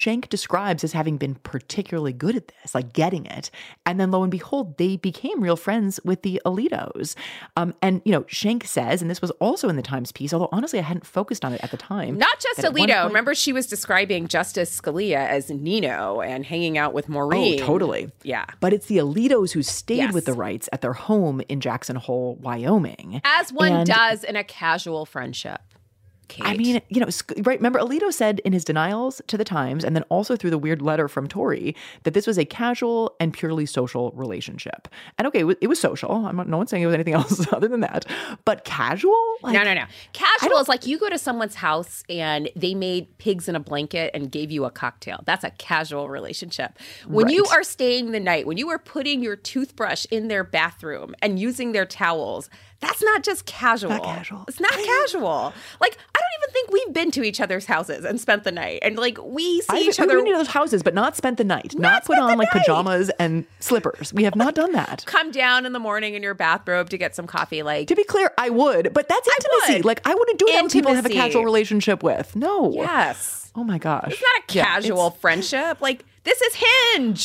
[SPEAKER 5] Schenck describes as having been particularly good at this, like getting it. And then lo and behold, they became real friends with the Alitos. And, Schenck says, and this was also in the Times piece, although honestly I hadn't focused on it at the time.
[SPEAKER 4] Not just Alito. Remember, she was describing Justice Scalia as Nino and hanging out with Maureen.
[SPEAKER 5] Oh, totally.
[SPEAKER 4] Yeah.
[SPEAKER 5] But it's the Alitos who stayed with the Wrights at their home in Jackson Hole, Wyoming.
[SPEAKER 4] As one does in a casual friendship. Kate.
[SPEAKER 5] I mean, right. Remember, Alito said in his denials to the Times, and then also through the weird letter from Tory, that this was a casual and purely social relationship. And okay, it was social. No one's saying it was anything else other than that. But casual?
[SPEAKER 4] No. Casual is like you go to someone's house and they made pigs in a blanket and gave you a cocktail. That's a casual relationship. When you are staying the night, when you are putting your toothbrush in their bathroom and using their towels, that's not just casual.
[SPEAKER 5] Not casual.
[SPEAKER 4] It's not casual. Like, I don't even think we've been to each other's houses and spent the night. And like, we see each other.
[SPEAKER 5] We've been to those houses, but not spent the night. Not put on like pajamas and slippers. We have not done that.
[SPEAKER 4] Come down in the morning in your bathrobe to get some coffee. Like,
[SPEAKER 5] to be clear, I would, but that's intimacy. Like, I wouldn't do that with people I have a casual relationship with. No.
[SPEAKER 4] Yes.
[SPEAKER 5] Oh my gosh.
[SPEAKER 4] It's not a casual friendship. Like, this is Hinge.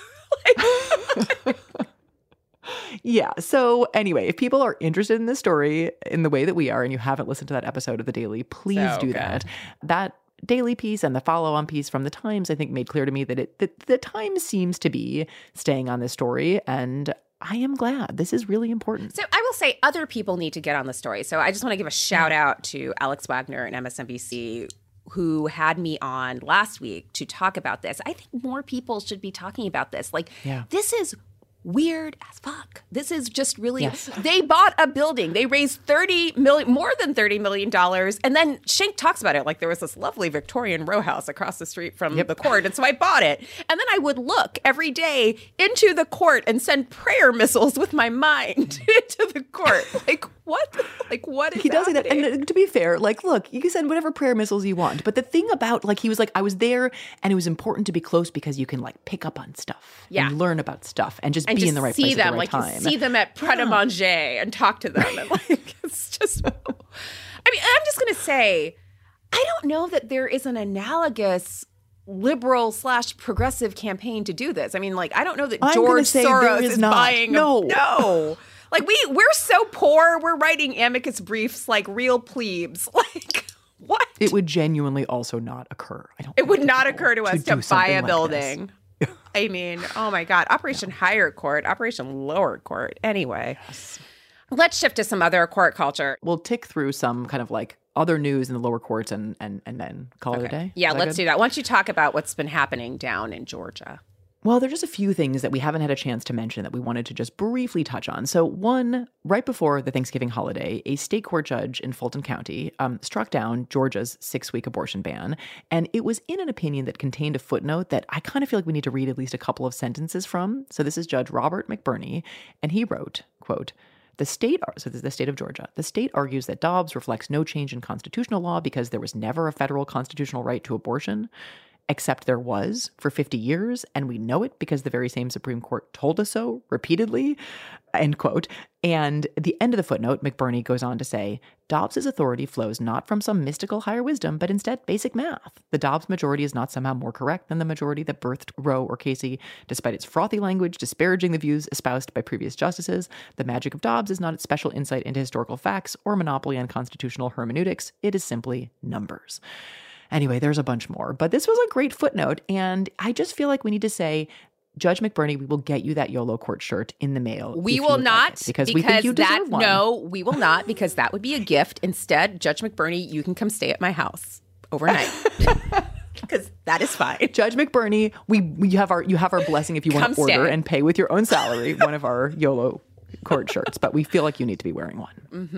[SPEAKER 5] Yeah. So anyway, if people are interested in this story in the way that we are, and you haven't listened to that episode of The Daily, please do that. That daily piece and the follow-on piece from The Times, I think, made clear to me that the Times seems to be staying on this story, and I am glad. This is really important.
[SPEAKER 4] So I will say other people need to get on the story. So I just want to give a shout out to Alex Wagner and MSNBC, who had me on last week to talk about this. I think more people should be talking about this. Like, this is weird as fuck. This is just really, they bought a building. They raised more than $30 million. And then Schenck talks about it like there was this lovely Victorian row house across the street from the court. And so I bought it. And then I would look every day into the court and send prayer missiles with my mind into the court. Like, what? Like, what is
[SPEAKER 5] He does say that. And to be fair, like, look, you can send whatever prayer missiles you want. But the thing about, like, he was like, I was there and it was important to be close because you can, like, pick up on stuff and learn about stuff and just be in the right place at the right time.
[SPEAKER 4] You see them at Pret a Manger and talk to them. And, like, it's just, I mean, I'm just going to say, I don't know that there is an analogous liberal/progressive campaign to do this. I mean, like, I don't know that George Soros is buying. No. Like, we're so poor. We're writing amicus briefs like real plebes. Like, what?
[SPEAKER 5] It would genuinely also not occur.
[SPEAKER 4] It would not occur to us to buy a building. I mean, oh my God. Operation Higher Court, Operation Lower Court. Anyway, let's shift to some other court culture.
[SPEAKER 5] We'll tick through some kind of like other news in the lower courts and then call it a day.
[SPEAKER 4] Yeah, let's do that. Why don't you talk about what's been happening down in Georgia?
[SPEAKER 5] Well, there's just a few things that we haven't had a chance to mention that we wanted to just briefly touch on. So one, right before the Thanksgiving holiday, a state court judge in Fulton County struck down Georgia's 6-week abortion ban. And it was in an opinion that contained a footnote that I kind of feel like we need to read at least a couple of sentences from. So this is Judge Robert McBurney, and he wrote, quote, the state of Georgia, the state argues that Dobbs reflects no change in constitutional law because there was never a federal constitutional right to abortion. Except there was for 50 years, and we know it because the very same Supreme Court told us so repeatedly, end quote. And at the end of the footnote, McBurney goes on to say, Dobbs's authority flows not from some mystical higher wisdom, but instead basic math. The Dobbs majority is not somehow more correct than the majority that birthed Roe or Casey, despite its frothy language disparaging the views espoused by previous justices. The magic of Dobbs is not its special insight into historical facts or monopoly on constitutional hermeneutics. It is simply numbers. Anyway, there's a bunch more, but this was a great footnote, and I just feel like we need to say, Judge McBurney, we will get you that YOLO court shirt in the mail.
[SPEAKER 4] We will not,
[SPEAKER 5] because we think you deserve one.
[SPEAKER 4] No, we will not, because that would be a gift. Instead, Judge McBurney, you can come stay at my house overnight. Because that is fine.
[SPEAKER 5] Judge McBurney, you have our blessing if you want to order and pay with your own salary one of our YOLO court shirts, but we feel like you need to be wearing one.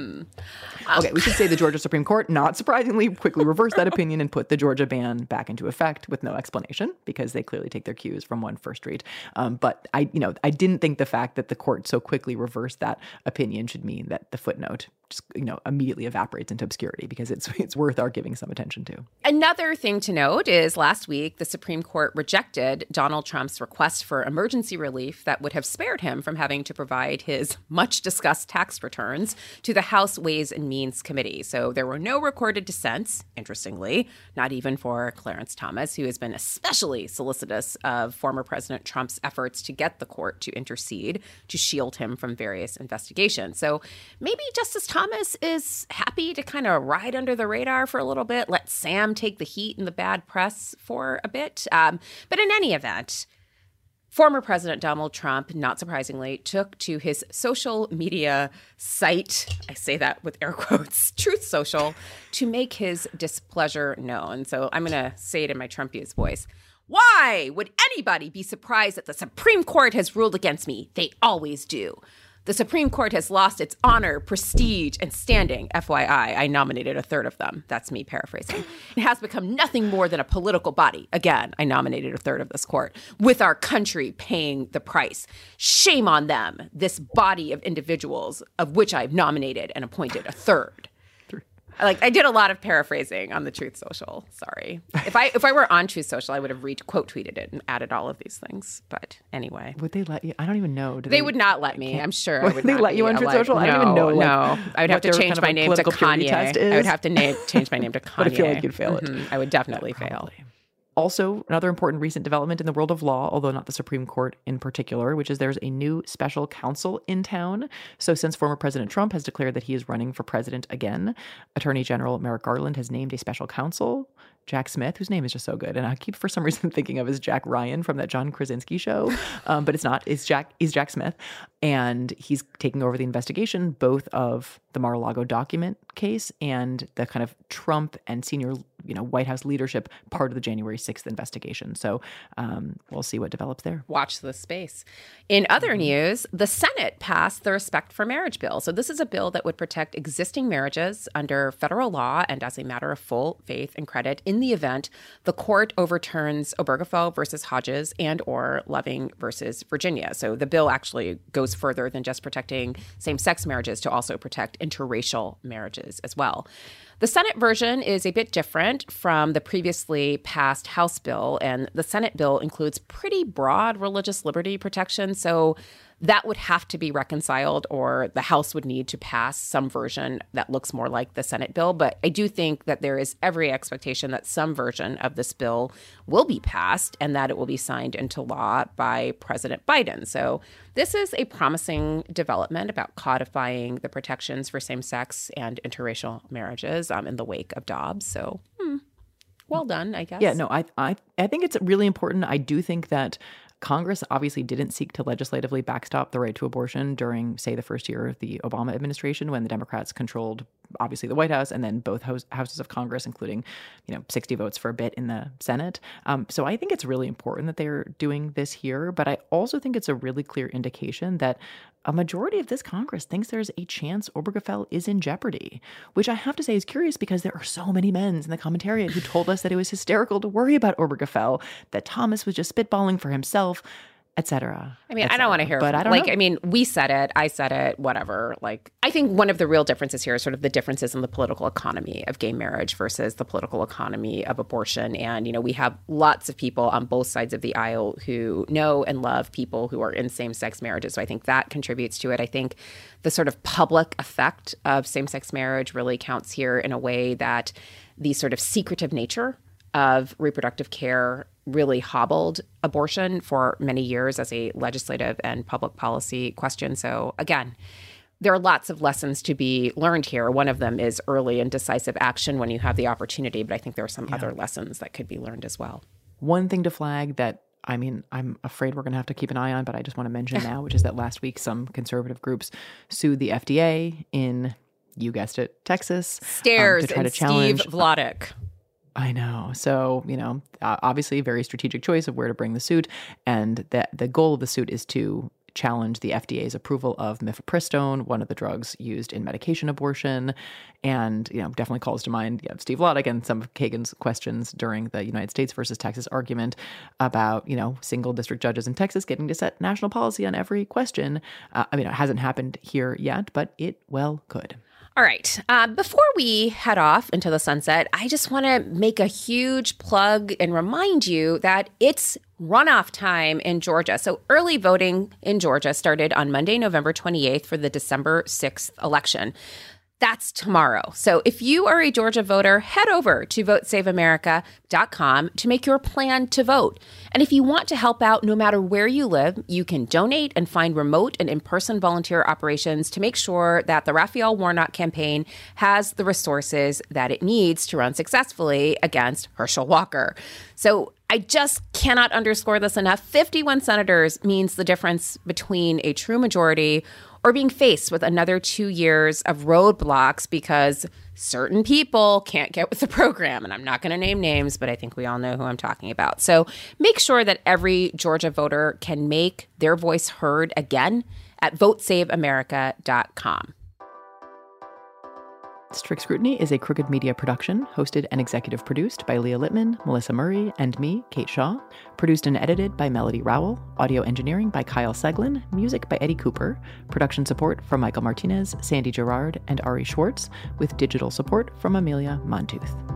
[SPEAKER 4] Mm-hmm.
[SPEAKER 5] Okay, we should say the Georgia Supreme Court, not surprisingly, quickly reversed that opinion and put the Georgia ban back into effect with no explanation because they clearly take their cues from 1 First Street. But I didn't think the fact that the court so quickly reversed that opinion should mean that the footnote just, immediately evaporates into obscurity because it's worth our giving some attention to.
[SPEAKER 4] Another thing to note is last week, the Supreme Court rejected Donald Trump's request for emergency relief that would have spared him from having to provide his much-discussed tax returns to the House Ways and Means Committee. So there were no recorded dissents, interestingly, not even for Clarence Thomas, who has been especially solicitous of former President Trump's efforts to get the court to intercede to shield him from various investigations. So maybe Justice Thomas is happy to kind of ride under the radar for a little bit, let Sam take the heat and the bad press for a bit. But in any event, former President Donald Trump, not surprisingly, took to his social media site, I say that with air quotes, Truth Social, to make his displeasure known. So I'm going to say it in my Trumpiest voice. Why would anybody be surprised that the Supreme Court has ruled against me? They always do. The Supreme Court has lost its honor, prestige, and standing. FYI, I nominated a third of them. That's me paraphrasing. It has become nothing more than a political body. Again, I nominated a third of this court, with our country paying the price. Shame on them, this body of individuals of which I've nominated and appointed a third. I did a lot of paraphrasing on the Truth Social. Sorry. If I were on Truth Social, I would have quote tweeted it and added all of these things. But anyway,
[SPEAKER 5] would they let you? I don't even know.
[SPEAKER 4] They would not let me. I'm sure.
[SPEAKER 5] Would they let you on Truth Social? I don't even know.
[SPEAKER 4] No, I would have to change my name to Kanye. I would have to change my name to Kanye.
[SPEAKER 5] But I feel like you'd fail it.
[SPEAKER 4] I would definitely fail.
[SPEAKER 5] Also, another important recent development in the world of law, although not the Supreme Court in particular, which is there's a new special counsel in town. So since former President Trump has declared that he is running for president again, Attorney General Merrick Garland has named a special counsel, Jack Smith, whose name is just so good. And I keep, for some reason, thinking of as Jack Ryan from that John Krasinski show. But it's not. It's Jack Smith. And he's taking over the investigation, both of the Mar-a-Lago document case and the kind of Trump and senior, White House leadership part of the January 6th investigation. So we'll see what develops there.
[SPEAKER 4] Watch this space. In other news, the Senate passed the Respect for Marriage bill. So this is a bill that would protect existing marriages under federal law and as a matter of full faith and credit in the event the court overturns Obergefell versus Hodges and or Loving versus Virginia. So the bill actually goes further than just protecting same-sex marriages to also protect interracial marriages as well. The Senate version is a bit different from the previously passed House bill, and the Senate bill includes pretty broad religious liberty protection, so that would have to be reconciled, or the House would need to pass some version that looks more like the Senate bill. But I do think that there is every expectation that some version of this bill will be passed and that it will be signed into law by President Biden. So this is a promising development about codifying the protections for same-sex and interracial marriages in the wake of Dobbs. So well done, I guess.
[SPEAKER 5] Yeah, no, I think it's really important. I do think that Congress obviously didn't seek to legislatively backstop the right to abortion during, say, the first year of the Obama administration when the Democrats controlled, obviously, the White House and then both houses of Congress, including, 60 votes for a bit in the Senate. So I think it's really important that they're doing this here. But I also think it's a really clear indication that a majority of this Congress thinks there's a chance Obergefell is in jeopardy, which I have to say is curious because there are so many men in the commentariat who told us that it was hysterical to worry about Obergefell, that Thomas was just spitballing for himself, etc.
[SPEAKER 4] I mean, I don't want to hear
[SPEAKER 5] but
[SPEAKER 4] from,
[SPEAKER 5] I don't know.
[SPEAKER 4] I mean, we said it, I said it, whatever. I think one of the real differences here is sort of the differences in the political economy of gay marriage versus the political economy of abortion. And, we have lots of people on both sides of the aisle who know and love people who are in same-sex marriages. So I think that contributes to it. I think the sort of public effect of same-sex marriage really counts here in a way that the sort of secretive nature of reproductive care really hobbled abortion for many years as a legislative and public policy question. So again, there are lots of lessons to be learned here. One of them is early and decisive action when you have the opportunity, but I think there are some other lessons that could be learned as well.
[SPEAKER 5] One thing to flag that, I'm afraid we're going to have to keep an eye on, but I just want to mention now, which is that last week some conservative groups sued the FDA in, you guessed it, Texas.
[SPEAKER 4] Stairs
[SPEAKER 5] to try
[SPEAKER 4] and
[SPEAKER 5] to challenge
[SPEAKER 4] Steve Vladeck.
[SPEAKER 5] I know. So, obviously a very strategic choice of where to bring the suit. And the goal of the suit is to challenge the FDA's approval of mifepristone, one of the drugs used in medication abortion. And, definitely calls to mind Steve Vladeck and some of Kagan's questions during the United States versus Texas argument about, single district judges in Texas getting to set national policy on every question. It hasn't happened here yet, but it well could.
[SPEAKER 4] All right. Before we head off into the sunset, I just want to make a huge plug and remind you that it's runoff time in Georgia. So early voting in Georgia started on Monday, November 28th for the December 6th election. That's tomorrow. So if you are a Georgia voter, head over to votesaveamerica.com to make your plan to vote. And if you want to help out no matter where you live, you can donate and find remote and in-person volunteer operations to make sure that the Raphael Warnock campaign has the resources that it needs to run successfully against Herschel Walker. So I just cannot underscore this enough. 51 senators means the difference between a true majority or being faced with another 2 years of roadblocks because certain people can't get with the program. And I'm not going to name names, but I think we all know who I'm talking about. So make sure that every Georgia voter can make their voice heard again at votesaveamerica.com.
[SPEAKER 5] Strict Scrutiny is a Crooked Media production, hosted and executive produced by Leah Littman, Melissa Murray, and me, Kate Shaw. Produced and edited by Melody Rowell. Audio engineering by Kyle Seglin. Music by Eddie Cooper. Production support from Michael Martinez, Sandy Gerard, and Ari Schwartz, with digital support from Amelia Montooth.